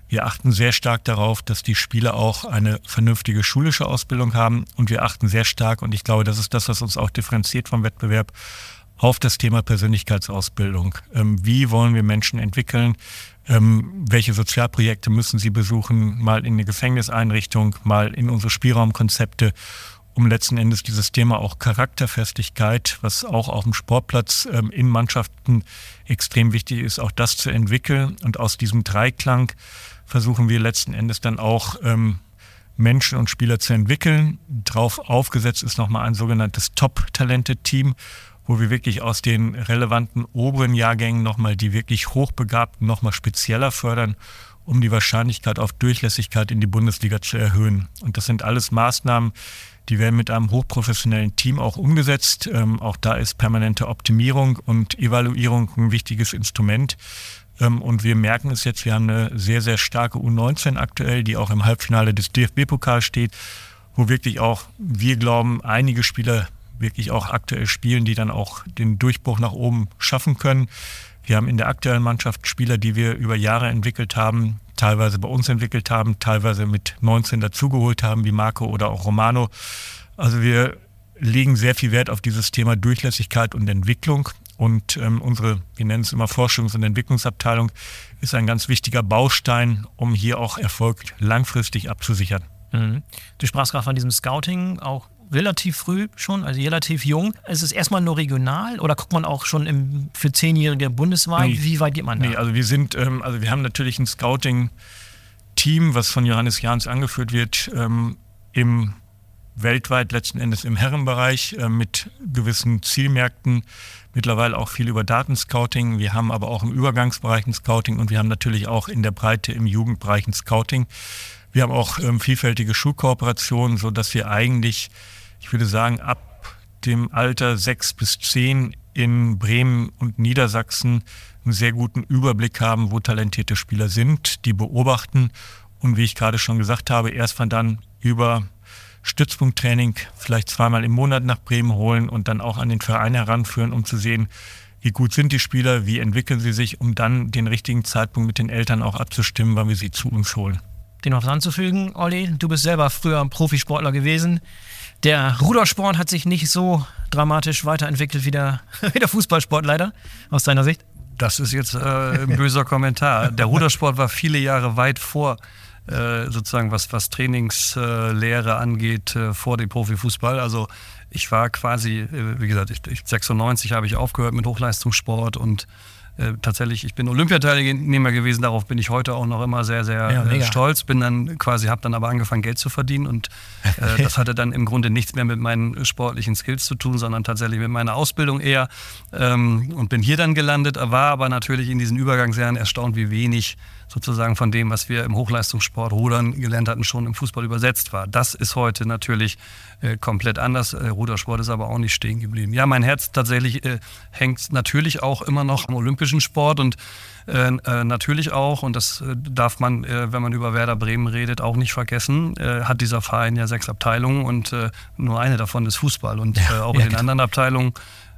Wir achten sehr stark darauf, dass die Spieler auch eine vernünftige schulische Ausbildung haben und wir achten sehr stark, und ich glaube, das ist das, was uns auch differenziert vom Wettbewerb, auf das Thema Persönlichkeitsausbildung. Ähm, wie wollen wir Menschen entwickeln? Ähm, welche Sozialprojekte müssen sie besuchen? Mal in eine Gefängniseinrichtung, mal in unsere Spielraumkonzepte, um letzten Endes dieses Thema auch Charakterfestigkeit, was auch auf dem Sportplatz ähm, in Mannschaften extrem wichtig ist, auch das zu entwickeln. Und aus diesem Dreiklang versuchen wir letzten Endes dann auch ähm, Menschen und Spieler zu entwickeln. Drauf aufgesetzt ist nochmal ein sogenanntes Top-Talented-Team, wo wir wirklich aus den relevanten oberen Jahrgängen nochmal die wirklich Hochbegabten nochmal spezieller fördern, um die Wahrscheinlichkeit auf Durchlässigkeit in die Bundesliga zu erhöhen. Und das sind alles Maßnahmen, die werden mit einem hochprofessionellen Team auch umgesetzt. Ähm, auch da ist permanente Optimierung und Evaluierung ein wichtiges Instrument. Ähm, und wir merken es jetzt, wir haben eine sehr, sehr starke U neunzehn aktuell, die auch im Halbfinale des D F B-Pokals steht, wo wirklich auch, wir glauben, einige Spieler wirklich auch aktuell spielen, die dann auch den Durchbruch nach oben schaffen können. Wir haben in der aktuellen Mannschaft Spieler, die wir über Jahre entwickelt haben, teilweise bei uns entwickelt haben, teilweise mit neunzehn dazugeholt haben, wie Marco oder auch Romano. Also wir legen sehr viel Wert auf dieses Thema Durchlässigkeit und Entwicklung. Und ähm, unsere, wir nennen es immer Forschungs- und Entwicklungsabteilung, ist ein ganz wichtiger Baustein, um hier auch Erfolg langfristig abzusichern. Mhm. Du sprachst gerade von diesem Scouting, auch relativ früh schon, also relativ jung. Ist es erstmal nur regional oder guckt man auch schon im, für Zehnjährige bundesweit? Nee, wie weit geht man da? Nee, also wir sind, ähm, also wir haben natürlich ein Scouting-Team, was von Johannes Jahns angeführt wird, ähm, im weltweit letzten Endes im Herrenbereich äh, mit gewissen Zielmärkten, mittlerweile auch viel über Datenscouting. Wir haben aber auch im Übergangsbereich ein Scouting und wir haben natürlich auch in der Breite im Jugendbereich ein Scouting. Wir haben auch ähm, vielfältige Schulkooperationen, sodass wir eigentlich, ich würde sagen, ab dem Alter sechs bis zehn in Bremen und Niedersachsen einen sehr guten Überblick haben, wo talentierte Spieler sind, die beobachten und wie ich gerade schon gesagt habe, erst von dann über Stützpunkttraining vielleicht zweimal im Monat nach Bremen holen und dann auch an den Verein heranführen, um zu sehen, wie gut sind die Spieler, wie entwickeln sie sich, um dann den richtigen Zeitpunkt mit den Eltern auch abzustimmen, wann wir sie zu uns holen. Dem noch was anzufügen, Olli, du bist selber früher Profisportler gewesen. Der Rudersport hat sich nicht so dramatisch weiterentwickelt wie der, wie der Fußballsport leider, aus deiner Sicht. Das ist jetzt äh, ein böser Kommentar. Der Rudersport war viele Jahre weit vor, äh, sozusagen was, was Trainingslehre äh, angeht, äh, vor dem Profifußball. Also ich war quasi, äh, wie gesagt, ich, ich, sechsundneunzig habe ich aufgehört mit Hochleistungssport und Äh, tatsächlich, ich bin Olympiateilnehmer gewesen, darauf bin ich heute auch noch immer sehr, sehr ja, äh, stolz. Bin dann quasi, habe dann aber angefangen, Geld zu verdienen und äh, das hatte dann im Grunde nichts mehr mit meinen sportlichen Skills zu tun, sondern tatsächlich mit meiner Ausbildung eher ähm, und bin hier dann gelandet, war aber natürlich in diesen Übergangsjahren erstaunt, wie wenig sozusagen von dem, was wir im Hochleistungssport Rudern gelernt hatten, schon im Fußball übersetzt war. Das ist heute natürlich äh, komplett anders. Äh, Rudersport ist aber auch nicht stehen geblieben. Ja, mein Herz tatsächlich äh, hängt natürlich auch immer noch am olympischen Sport und äh, äh, natürlich auch, und das äh, darf man, äh, wenn man über Werder Bremen redet, auch nicht vergessen, äh, hat dieser Verein ja sechs Abteilungen und äh, nur eine davon ist Fußball. Und äh, auch ja, in den anderen Abteilungen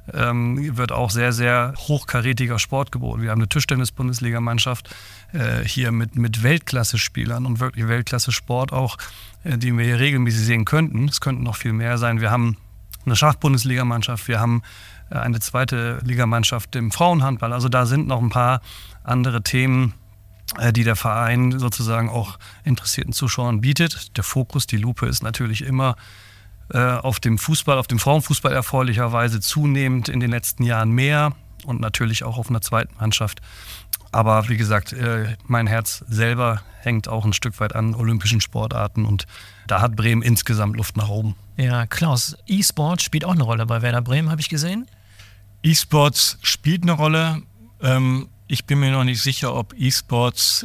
ähm, wird auch sehr, sehr hochkarätiger Sport geboten. Wir haben eine Tischtennis-Bundesligamannschaft äh, hier mit, mit Weltklasse-Spielern und wirklich Weltklasse-Sport auch, äh, die wir hier regelmäßig sehen könnten. Es könnten noch viel mehr sein. Wir haben eine Schach-Bundesligamannschaft, wir haben äh, eine zweite Ligamannschaft im Frauenhandball. Also da sind noch ein paar andere Themen, äh, die der Verein sozusagen auch interessierten Zuschauern bietet. Der Fokus, die Lupe ist natürlich immer auf dem Fußball, auf dem Frauenfußball erfreulicherweise zunehmend in den letzten Jahren mehr und natürlich auch auf einer zweiten Mannschaft. Aber wie gesagt, mein Herz selber hängt auch ein Stück weit an olympischen Sportarten und da hat Bremen insgesamt Luft nach oben. Ja, Klaus, E-Sport spielt auch eine Rolle bei Werder Bremen, habe ich gesehen. E-Sports spielt eine Rolle. Ich bin mir noch nicht sicher, ob E-Sports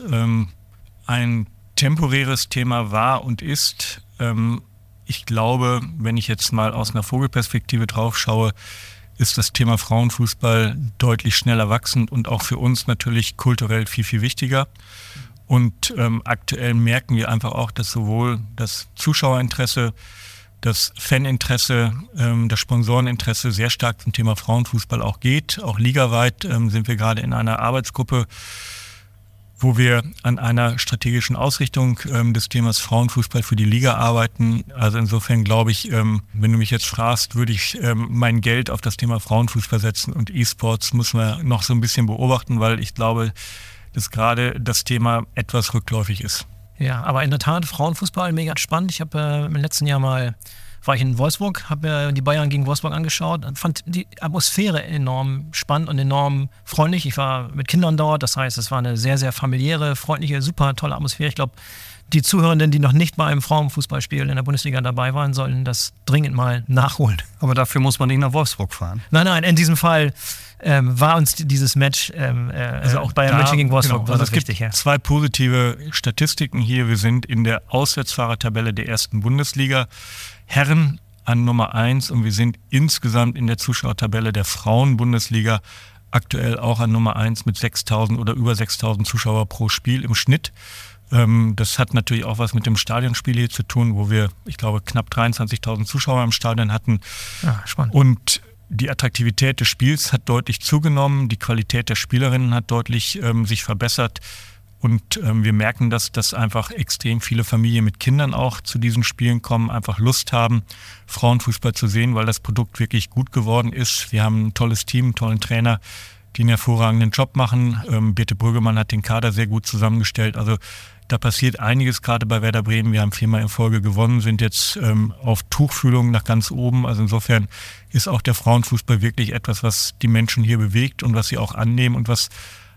ein temporäres Thema war und ist. Ich glaube, wenn ich jetzt mal aus einer Vogelperspektive drauf schaue, ist das Thema Frauenfußball deutlich schneller wachsend und auch für uns natürlich kulturell viel, viel wichtiger. Und ähm, aktuell merken wir einfach auch, dass sowohl das Zuschauerinteresse, das Faninteresse, ähm, das Sponsoreninteresse sehr stark zum Thema Frauenfußball auch geht. Auch ligaweit ähm, sind wir gerade in einer Arbeitsgruppe, wo wir an einer strategischen Ausrichtung ähm, des Themas Frauenfußball für die Liga arbeiten. Also insofern glaube ich, ähm, wenn du mich jetzt fragst, würde ich ähm, mein Geld auf das Thema Frauenfußball setzen, und E-Sports müssen wir noch so ein bisschen beobachten, weil ich glaube, dass gerade das Thema etwas rückläufig ist. Ja, aber in der Tat, Frauenfußball mega spannend. Ich habe äh, im letzten Jahr mal, war ich in Wolfsburg, habe mir die Bayern gegen Wolfsburg angeschaut und fand die Atmosphäre enorm spannend und enorm freundlich. Ich war mit Kindern dort, das heißt, es war eine sehr, sehr familiäre, freundliche, super tolle Atmosphäre. Ich glaube, die Zuhörenden, die noch nicht bei einem Frauenfußballspiel in der Bundesliga dabei waren, sollten das dringend mal nachholen. Aber dafür muss man nicht nach Wolfsburg fahren. Nein, nein, in diesem Fall ähm, war uns dieses Match, ähm, äh, also auch Bayern München gegen Wolfsburg, genau, war also das es wichtig. Gibt ja. zwei positive Statistiken hier. Wir sind in der Auswärtsfahrertabelle der ersten Bundesliga Herren an Nummer eins und wir sind insgesamt in der Zuschauertabelle der Frauen-Bundesliga aktuell auch an Nummer eins mit sechstausend oder über sechstausend Zuschauer pro Spiel im Schnitt. Ähm, das hat natürlich auch was mit dem Stadionspiel hier zu tun, wo wir, ich glaube, knapp dreiundzwanzigtausend Zuschauer im Stadion hatten. Ja, spannend. Und die Attraktivität des Spiels hat deutlich zugenommen, die Qualität der Spielerinnen hat deutlich ähm, sich verbessert. Und ähm, wir merken, dass, dass einfach extrem viele Familien mit Kindern auch zu diesen Spielen kommen, einfach Lust haben, Frauenfußball zu sehen, weil das Produkt wirklich gut geworden ist. Wir haben ein tolles Team, einen tollen Trainer, die einen hervorragenden Job machen. Ähm, Birte Brüggemann hat den Kader sehr gut zusammengestellt. Also da passiert einiges gerade bei Werder Bremen. Wir haben viermal in Folge gewonnen, sind jetzt ähm, auf Tuchfühlung nach ganz oben. Also insofern ist auch der Frauenfußball wirklich etwas, was die Menschen hier bewegt und was sie auch annehmen und was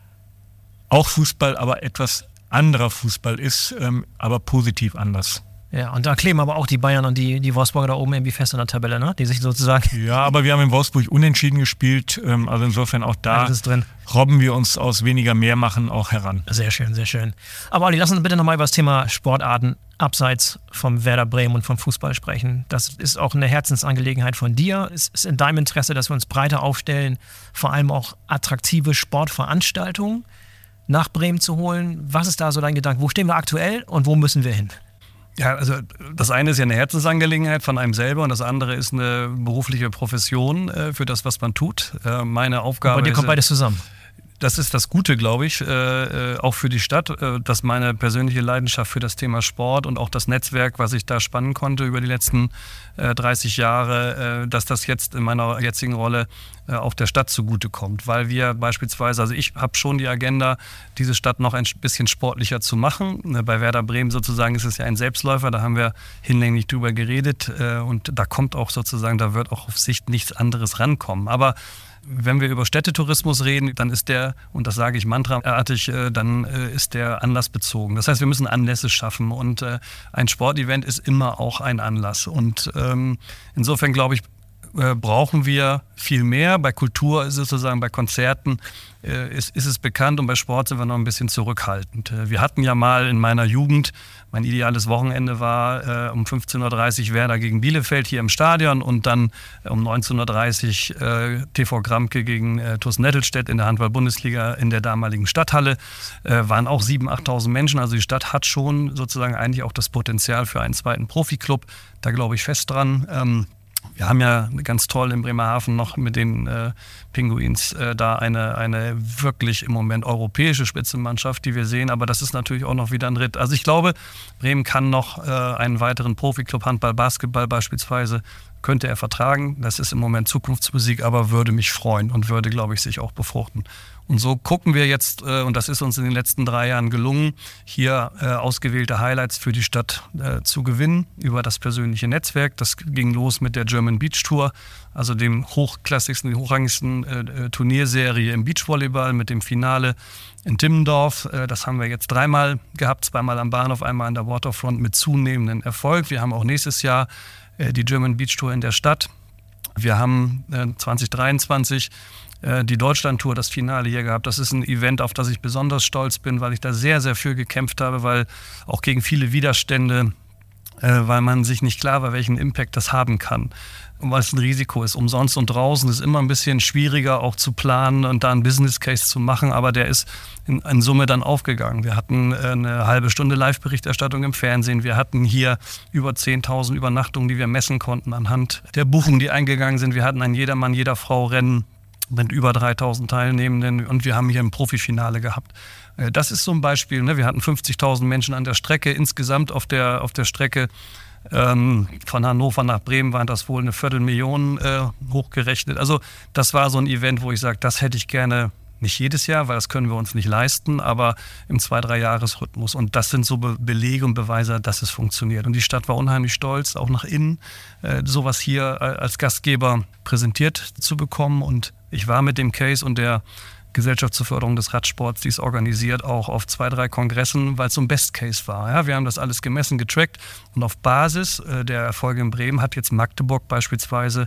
auch Fußball, aber etwas anderer Fußball ist, ähm, aber positiv anders. Ja, und da kleben aber auch die Bayern und die, die Wolfsburger da oben irgendwie fest in der Tabelle, ne? Die sich sozusagen... Ja, aber wir haben in Wolfsburg unentschieden gespielt, ähm, also insofern auch da Alles ist drin. robben wir uns aus weniger mehr machen auch heran. Sehr schön, sehr schön. Aber Olli, lass uns bitte nochmal über das Thema Sportarten abseits vom Werder Bremen und vom Fußball sprechen. Das ist auch eine Herzensangelegenheit von dir. Es ist in deinem Interesse, dass wir uns breiter aufstellen, vor allem auch attraktive Sportveranstaltungen nach Bremen zu holen. Was ist da so dein Gedanke? Wo stehen wir aktuell und wo müssen wir hin? Ja, also das eine ist ja eine Herzensangelegenheit von einem selber und das andere ist eine berufliche Profession äh, für das, was man tut. Äh, meine Aufgabe Bei dir kommt ist, beides zusammen. Das ist das Gute, glaube ich, äh, auch für die Stadt, äh, dass meine persönliche Leidenschaft für das Thema Sport und auch das Netzwerk, was ich da spannen konnte über die letzten äh, dreißig Jahre, äh, dass das jetzt in meiner jetzigen Rolle äh, auch der Stadt zugutekommt. Weil wir beispielsweise, also ich habe schon die Agenda, diese Stadt noch ein bisschen sportlicher zu machen. Bei Werder Bremen sozusagen ist es ja ein Selbstläufer, da haben wir hinlänglich drüber geredet äh, und da kommt auch sozusagen, da wird auch auf Sicht nichts anderes rankommen. Aber wenn wir über Städtetourismus reden, dann ist der, und das sage ich mantraartig, dann ist der anlassbezogen. Das heißt, wir müssen Anlässe schaffen und ein Sportevent ist immer auch ein Anlass. Und ähm, insofern glaube ich, brauchen wir viel mehr. Bei Kultur ist es sozusagen, bei Konzerten äh, ist, ist es bekannt und bei Sport sind wir noch ein bisschen zurückhaltend. Äh, wir hatten ja mal in meiner Jugend, mein ideales Wochenende war äh, um fünfzehn Uhr dreißig Werder gegen Bielefeld hier im Stadion und dann äh, um neunzehn Uhr dreißig äh, T V Gramke gegen äh, T uS Nettelstedt in der Handball-Bundesliga in der damaligen Stadthalle. Äh, waren auch siebentausend, achttausend Menschen. Also die Stadt hat schon sozusagen eigentlich auch das Potenzial für einen zweiten Profiklub. Da glaube ich fest dran. Ähm, Wir haben ja ganz toll in Bremerhaven noch mit den äh, Pinguins äh, da eine, eine wirklich im Moment europäische Spitzenmannschaft, die wir sehen. Aber das ist natürlich auch noch wieder ein Ritt. Also ich glaube, Bremen kann noch äh, einen weiteren Profiklub, Handball, Basketball beispielsweise, könnte er vertragen. Das ist im Moment Zukunftsmusik, aber würde mich freuen und würde, glaube ich, sich auch befruchten. Und so gucken wir jetzt, äh, und das ist uns in den letzten drei Jahren gelungen, hier äh, ausgewählte Highlights für die Stadt äh, zu gewinnen über das persönliche Netzwerk. Das ging los mit der German Beach Tour, also dem hochklassigsten, hochrangigsten äh, Turnierserie im Beachvolleyball mit dem Finale in Timmendorf. Äh, das haben wir jetzt dreimal gehabt, zweimal am Bahnhof, einmal an der Waterfront mit zunehmendem Erfolg. Wir haben auch nächstes Jahr äh, die German Beach Tour in der Stadt. Wir haben äh, zwanzig dreiundzwanzig die Deutschland-Tour, das Finale hier gehabt. Das ist ein Event, auf das ich besonders stolz bin, weil ich da sehr, sehr für gekämpft habe, weil auch gegen viele Widerstände, äh, weil man sich nicht klar war, welchen Impact das haben kann. Und weil es ein Risiko ist. Umsonst und draußen ist immer ein bisschen schwieriger auch zu planen und da einen Business Case zu machen, aber der ist in, in Summe dann aufgegangen. Wir hatten äh, eine halbe Stunde Live-Berichterstattung im Fernsehen. Wir hatten hier über zehntausend Übernachtungen, die wir messen konnten anhand der Buchungen, die eingegangen sind. Wir hatten ein Jedermann, jeder Frau Rennen. mit über dreitausend Teilnehmenden und wir haben hier ein Profifinale gehabt. Das ist so ein Beispiel, ne? Wir hatten fünfzigtausend Menschen an der Strecke, insgesamt auf der, auf der Strecke ähm, von Hannover nach Bremen waren das wohl eine Viertelmillion äh, hochgerechnet. Also das war so ein Event, wo ich sage, das hätte ich gerne, nicht jedes Jahr, weil das können wir uns nicht leisten, aber im zwei-, drei-Jahres-Rhythmus. Und das sind so Be- Belege und Beweise, dass es funktioniert. Und die Stadt war unheimlich stolz, auch nach innen, äh, sowas hier äh, als Gastgeber präsentiert zu bekommen. Und ich war mit dem Case und der Gesellschaft zur Förderung des Radsports, die es organisiert, auch auf zwei, drei Kongressen, weil es so ein Best Case war. Ja, wir haben das alles gemessen, getrackt und auf Basis äh, der Erfolge in Bremen hat jetzt Magdeburg beispielsweise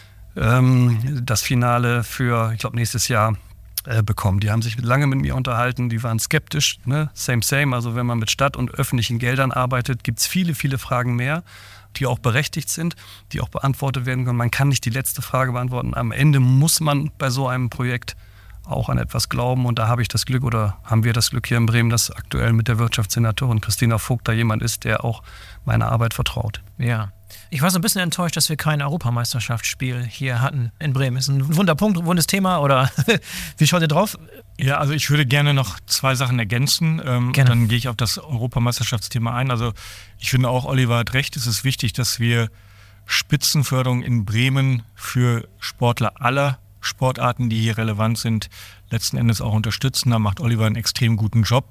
ähm, das Finale für, ich glaube, nächstes Jahr äh, bekommen. Die haben sich lange mit mir unterhalten, die waren skeptisch, ne? Same, same. Also wenn man mit Stadt- und öffentlichen Geldern arbeitet, gibt es viele, viele Fragen mehr, die auch berechtigt sind, die auch beantwortet werden können. Man kann nicht die letzte Frage beantworten. Am Ende muss man bei so einem Projekt auch an etwas glauben und da habe ich das Glück oder haben wir das Glück hier in Bremen, dass aktuell mit der Wirtschaftssenatorin Christina Vogt da jemand ist, der auch meiner Arbeit vertraut. Ja. Ich war so ein bisschen enttäuscht, dass wir kein Europameisterschaftsspiel hier hatten in Bremen. Ist ein Wunderpunkt, ein wundes Thema oder wie schaut ihr drauf? Ja, also ich würde gerne noch zwei Sachen ergänzen. Ähm, Gerne. Dann gehe ich auf das Europameisterschaftsthema ein. Also ich finde auch, Oliver hat recht, es ist wichtig, dass wir Spitzenförderung in Bremen für Sportler aller Sportarten, die hier relevant sind, letzten Endes auch unterstützen. Da macht Oliver einen extrem guten Job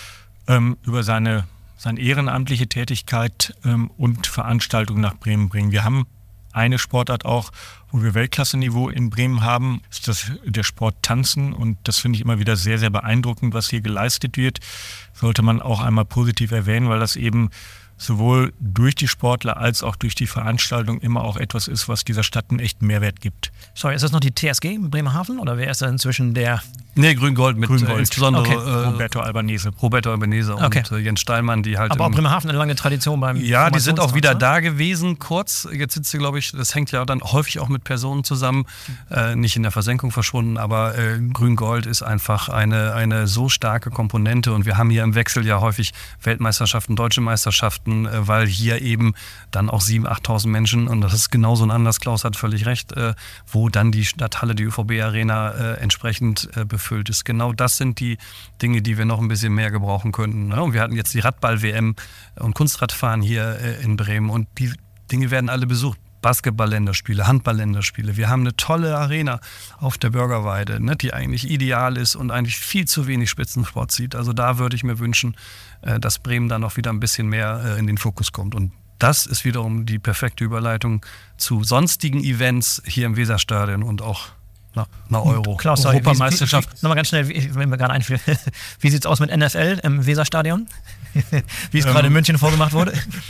ähm, über seine, seine ehrenamtliche Tätigkeit ähm, und Veranstaltungen nach Bremen bringen. Wir haben eine Sportart auch, wo wir Weltklasse-Niveau in Bremen haben, ist das der Sport Tanzen und das finde ich immer wieder sehr, sehr beeindruckend, was hier geleistet wird. Sollte man auch einmal positiv erwähnen, weil das eben sowohl durch die Sportler als auch durch die Veranstaltung immer auch etwas ist, was dieser Stadt einen echten Mehrwert gibt. Sorry, ist das noch die T S G Bremerhaven oder wer ist da inzwischen der? Nee, Grün-Gold mit Grün-Gold. Äh, insbesondere Okay. äh, Roberto Albanese. Roberto Albanese und Okay. äh, Jens Steilmann, die halt Aber auch im, Bremerhaven eine lange Tradition beim ja, die sind auch wieder Formationstrans, da gewesen, kurz. Jetzt sind sie, glaube ich, das hängt ja dann häufig auch mit Personen zusammen, äh, nicht in der Versenkung verschwunden, aber äh, Grün-Gold ist einfach eine, eine so starke Komponente und wir haben hier im Wechsel ja häufig Weltmeisterschaften, deutsche Meisterschaften, äh, weil hier eben dann auch siebentausend, achttausend Menschen, und das ist genauso ein Anlass, Klaus hat völlig recht, äh, wo dann die Stadthalle, die Ö V B-Arena äh, entsprechend äh, befüllt ist. Genau das sind die Dinge, die wir noch ein bisschen mehr gebrauchen könnten. Ne? Und wir hatten jetzt die Radball-W M und Kunstradfahren hier äh, in Bremen und die Dinge werden alle besucht. Basketball-Länderspiele, Handball-Länderspiele. Wir haben eine tolle Arena auf der Bürgerweide, ne, die eigentlich ideal ist und eigentlich viel zu wenig Spitzensport sieht. Also da würde ich mir wünschen, äh, dass Bremen da noch wieder ein bisschen mehr äh, in den Fokus kommt. Und das ist wiederum die perfekte Überleitung zu sonstigen Events hier im Weserstadion und auch na, na Euro. Klaus, sorry, Europameisterschaft. wie- wie- Nochmal ganz schnell, wie- wenn mir gerade einfiel. Wie sieht's aus mit N F L im Weserstadion? Wie es Ähm, gerade in München vorgemacht wurde?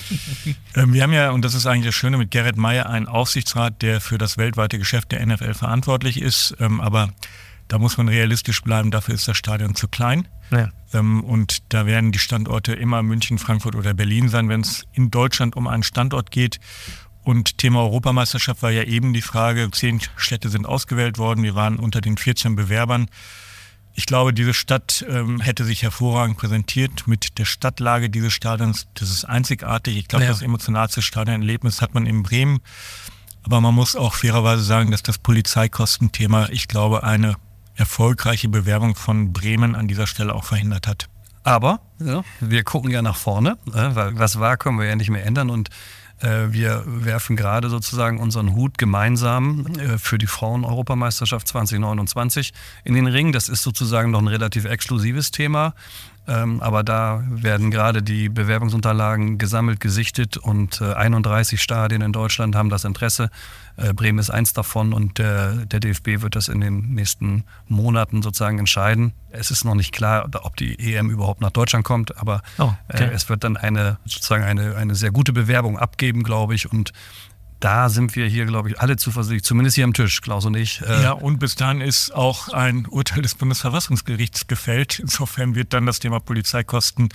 Ähm, wir haben ja, und das ist eigentlich das Schöne, mit Gerrit Meyer einen Aufsichtsrat, der für das weltweite Geschäft der N F L verantwortlich ist. Ähm, aber da muss man realistisch bleiben, dafür ist das Stadion zu klein. Ja. Ähm, und da werden die Standorte immer München, Frankfurt oder Berlin sein, wenn es in Deutschland um einen Standort geht. Und Thema Europameisterschaft war ja eben die Frage, zehn Städte sind ausgewählt worden, wir waren unter den vierzehn Bewerbern. Ich glaube, diese Stadt ähm, hätte sich hervorragend präsentiert mit der Stadtlage dieses Stadions. Das ist einzigartig. Ich glaube, Ja. das emotionalste Stadionerlebnis hat man in Bremen. Aber man muss auch fairerweise sagen, dass das Polizeikostenthema, ich glaube, eine erfolgreiche Bewerbung von Bremen an dieser Stelle auch verhindert hat. Aber ja, wir gucken ja nach vorne, äh, weil was war, können wir ja nicht mehr ändern und äh, wir werfen gerade sozusagen unseren Hut gemeinsam äh, für die Frauen-Europameisterschaft zwanzig neunundzwanzig in den Ring. Das ist sozusagen noch ein relativ exklusives Thema. Ähm, aber da werden gerade die Bewerbungsunterlagen gesammelt, gesichtet und äh, einunddreißig Stadien in Deutschland haben das Interesse. Äh, Bremen ist eins davon und äh, der D F B wird das in den nächsten Monaten sozusagen entscheiden. Es ist noch nicht klar, ob die E M überhaupt nach Deutschland kommt, aber Oh, okay. äh, es wird dann eine sozusagen eine, eine sehr gute Bewerbung abgeben, glaube ich. Und da sind wir hier, glaube ich, alle zuversichtlich, zumindest hier am Tisch, Klaus und ich. Äh, Ja, und bis dahin ist auch ein Urteil des Bundesverfassungsgerichts gefällt. Insofern wird dann das Thema Polizeikosten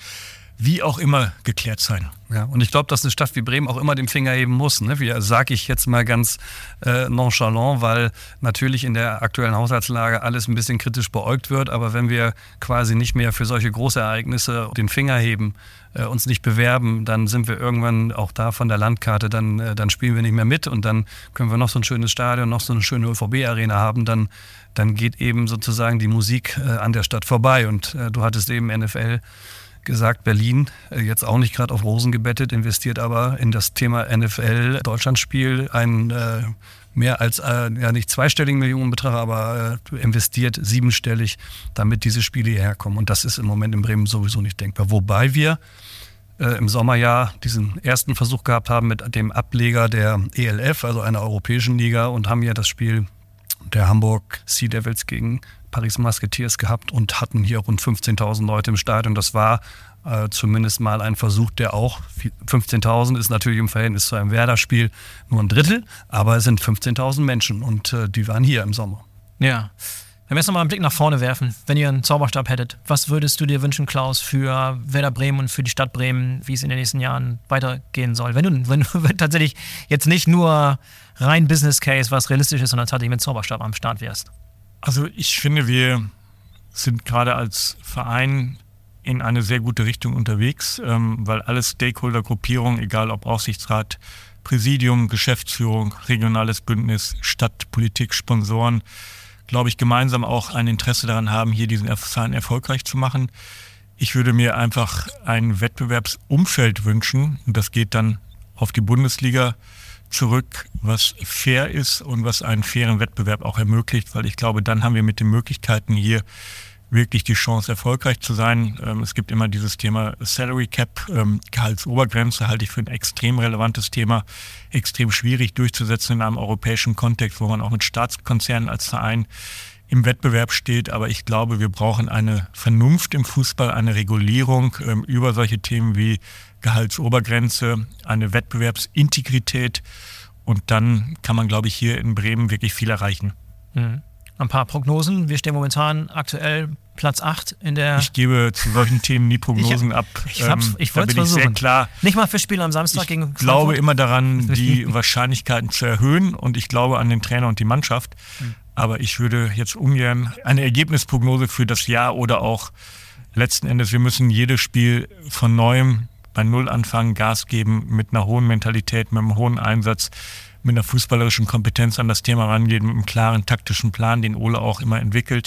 wie auch immer geklärt sein. Ja, und ich glaube, dass eine Stadt wie Bremen auch immer den Finger heben muss. Ne? Wie sage ich jetzt mal ganz äh, nonchalant, weil natürlich in der aktuellen Haushaltslage alles ein bisschen kritisch beäugt wird. Aber wenn wir quasi nicht mehr für solche Großereignisse den Finger heben, äh, uns nicht bewerben, dann sind wir irgendwann auch da von der Landkarte, dann, äh, dann spielen wir nicht mehr mit und dann können wir noch so ein schönes Stadion, noch so eine schöne Ö V B-Arena haben, dann, dann geht eben sozusagen die Musik äh, an der Stadt vorbei. Und äh, du hattest eben N F L gesagt, Berlin, jetzt auch nicht gerade auf Rosen gebettet, investiert aber in das Thema N F L Deutschlandspiel ein äh, mehr als, äh, ja nicht zweistelligen Millionenbetrag, aber äh, investiert siebenstellig, damit diese Spiele hierher kommen. Und das ist im Moment in Bremen sowieso nicht denkbar. Wobei wir äh, im Sommerjahr diesen ersten Versuch gehabt haben mit dem Ableger der E L F, also einer europäischen Liga, und haben ja das Spiel der Hamburg Sea Devils gegen Paris Musketeers gehabt und hatten hier rund fünfzehntausend Leute im Stadion. Das war äh, zumindest mal ein Versuch, der auch, fünfzehntausend ist natürlich im Verhältnis zu einem Werder-Spiel nur ein Drittel, aber es sind fünfzehntausend Menschen und äh, die waren hier im Sommer. Ja. Wenn wir jetzt nochmal einen Blick nach vorne werfen, wenn ihr einen Zauberstab hättet, was würdest du dir wünschen, Klaus, für Werder Bremen und für die Stadt Bremen, wie es in den nächsten Jahren weitergehen soll? Wenn du, wenn du tatsächlich jetzt nicht nur rein Business Case, was realistisch ist, sondern tatsächlich mit Zauberstab am Start wärst. Also ich finde, wir sind gerade als Verein in eine sehr gute Richtung unterwegs, ähm, weil alle Stakeholder-Gruppierungen, egal ob Aufsichtsrat, Präsidium, Geschäftsführung, regionales Bündnis, Stadt, Politik, Sponsoren, glaube ich, gemeinsam auch ein Interesse daran haben, hier diesen Verein erfolgreich zu machen. Ich würde mir einfach ein Wettbewerbsumfeld wünschen, und das geht dann auf die Bundesliga zurück, was fair ist und was einen fairen Wettbewerb auch ermöglicht, weil ich glaube, dann haben wir mit den Möglichkeiten hier wirklich die Chance, erfolgreich zu sein. Ähm, es gibt immer dieses Thema Salary Cap, ähm, Gehaltsobergrenze, halte ich für ein extrem relevantes Thema, extrem schwierig durchzusetzen in einem europäischen Kontext, wo man auch mit Staatskonzernen als Verein im Wettbewerb steht. Aber ich glaube, wir brauchen eine Vernunft im Fußball, eine Regulierung ähm, über solche Themen wie Gehaltsobergrenze, eine Wettbewerbsintegrität, und dann kann man, glaube ich, hier in Bremen wirklich viel erreichen. Mhm. Ein paar Prognosen. Wir stehen momentan aktuell Platz acht in der... Ich gebe zu solchen Themen nie Prognosen ich, ab. Ich, ähm, ich wollte es versuchen. Sehr klar. Nicht mal für Spiele am Samstag ich gegen Ich glaube immer daran, die Wahrscheinlichkeiten zu erhöhen, und ich glaube an den Trainer und die Mannschaft. Mhm. Aber ich würde jetzt ungern eine Ergebnisprognose für das Jahr oder auch letzten Endes, wir müssen jedes Spiel von neuem bei Null anfangen, Gas geben, mit einer hohen Mentalität, mit einem hohen Einsatz, mit einer fußballerischen Kompetenz an das Thema rangehen, mit einem klaren taktischen Plan, den Ole auch immer entwickelt.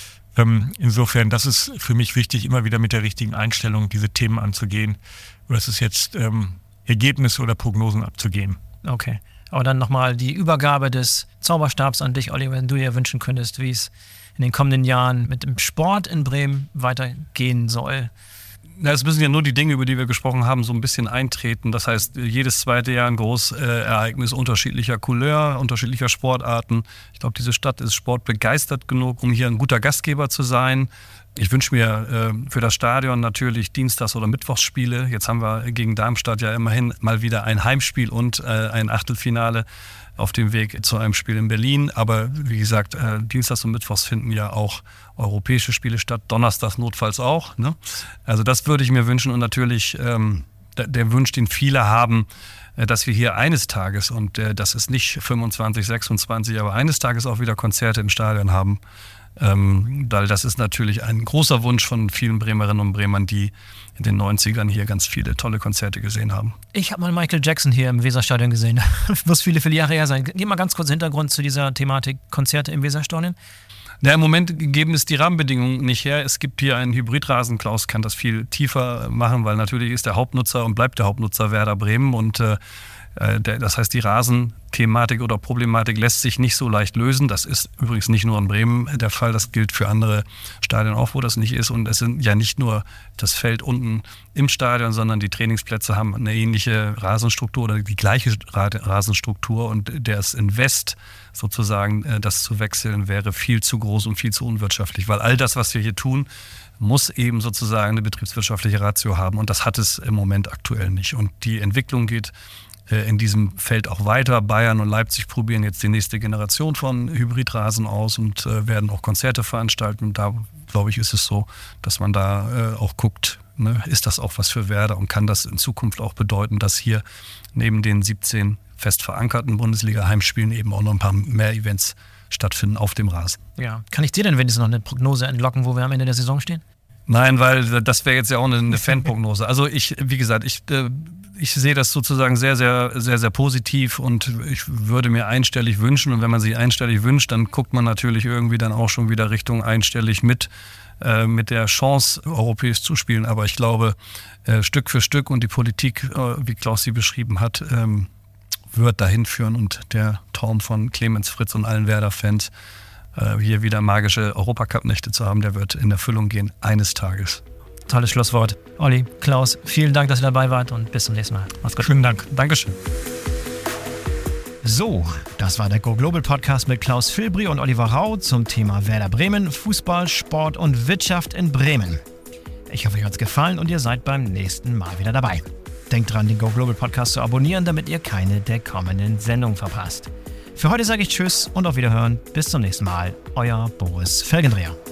Ähm, insofern, das ist für mich wichtig, immer wieder mit der richtigen Einstellung diese Themen anzugehen. Oder es ist jetzt ähm, Ergebnisse oder Prognosen abzugeben. Okay, aber dann nochmal die Übergabe des Zauberstabs an dich, Olli, wenn du dir wünschen könntest, wie es in den kommenden Jahren mit dem Sport in Bremen weitergehen soll. Na, es müssen ja nur die Dinge, über die wir gesprochen haben, so ein bisschen eintreten. Das heißt, jedes zweite Jahr ein Großereignis unterschiedlicher Couleur, unterschiedlicher Sportarten. Ich glaube, diese Stadt ist sportbegeistert genug, um hier ein guter Gastgeber zu sein. Ich wünsche mir äh, für das Stadion natürlich Dienstags- oder Mittwochsspiele. Jetzt haben wir gegen Darmstadt ja immerhin mal wieder ein Heimspiel und äh, ein Achtelfinale auf dem Weg zu einem Spiel in Berlin. Aber wie gesagt, äh, Dienstags und Mittwochs finden ja auch europäische Spiele statt, Donnerstags notfalls auch. Ne? Also das würde ich mir wünschen, und natürlich ähm, der, der Wunsch, den viele haben, äh, dass wir hier eines Tages, und äh, das ist nicht fünfundzwanzig, sechsundzwanzig, aber eines Tages auch wieder Konzerte im Stadion haben. Ähm, weil das ist natürlich ein großer Wunsch von vielen Bremerinnen und Bremern, die in den neunzigern hier ganz viele tolle Konzerte gesehen haben. Ich habe mal Michael Jackson hier im Weserstadion gesehen. Das muss viele, viele Jahre her sein. Gib mal ganz kurz Hintergrund zu dieser Thematik Konzerte im Weserstadion. Ja, im Moment geben es die Rahmenbedingungen nicht her. Es gibt hier einen Hybridrasen. Klaus kann das viel tiefer machen, weil natürlich ist der Hauptnutzer und bleibt der Hauptnutzer Werder Bremen. Und äh, der, das heißt, die Rasenthematik oder Problematik lässt sich nicht so leicht lösen. Das ist übrigens nicht nur in Bremen der Fall. Das gilt für andere Stadien auch, wo das nicht ist. Und es sind ja nicht nur das Feld unten im Stadion, sondern die Trainingsplätze haben eine ähnliche Rasenstruktur oder die gleiche Rasenstruktur. Und das Invest sozusagen, das zu wechseln, wäre viel zu groß und viel zu unwirtschaftlich. Weil all das, was wir hier tun, muss eben sozusagen eine betriebswirtschaftliche Ratio haben. Und das hat es im Moment aktuell nicht. Und die Entwicklung geht in diesem Feld auch weiter. Bayern und Leipzig probieren jetzt die nächste Generation von Hybridrasen aus und äh, werden auch Konzerte veranstalten. Da, glaube ich, ist es so, dass man da äh, auch guckt, ne, ist das auch was für Werder und kann das in Zukunft auch bedeuten, dass hier neben den siebzehn fest verankerten Bundesliga-Heimspielen eben auch noch ein paar mehr Events stattfinden auf dem Rasen. Ja. Kann ich dir denn wenigstens noch eine Prognose entlocken, wo wir am Ende der Saison stehen? Nein, weil das wäre jetzt ja auch eine, eine Fanprognose. Also ich, wie gesagt, ich, äh, ich sehe das sozusagen sehr, sehr, sehr, sehr positiv und ich würde mir einstellig wünschen. Und wenn man sich einstellig wünscht, dann guckt man natürlich irgendwie dann auch schon wieder Richtung einstellig mit, äh, mit der Chance, europäisch zu spielen. Aber ich glaube, äh, Stück für Stück und die Politik, äh, wie Klaus sie beschrieben hat, ähm, wird dahin führen und der Traum von Clemens Fritz und allen Werder-Fans, hier wieder magische Europacup-Nächte zu haben, der wird in Erfüllung gehen eines Tages. Tolles Schlusswort. Olli, Klaus, vielen Dank, dass ihr dabei wart und bis zum nächsten Mal. Macht's gut. Schönen Dank. Dankeschön. So, das war der Go Global Podcast mit Klaus Filbri und Oliver Rau zum Thema Werder Bremen, Fußball, Sport und Wirtschaft in Bremen. Ich hoffe, euch hat's gefallen und ihr seid beim nächsten Mal wieder dabei. Denkt dran, den Go Global Podcast zu abonnieren, damit ihr keine der kommenden Sendungen verpasst. Für heute sage ich Tschüss und auf Wiederhören. Bis zum nächsten Mal. Euer Boris Felgendreher.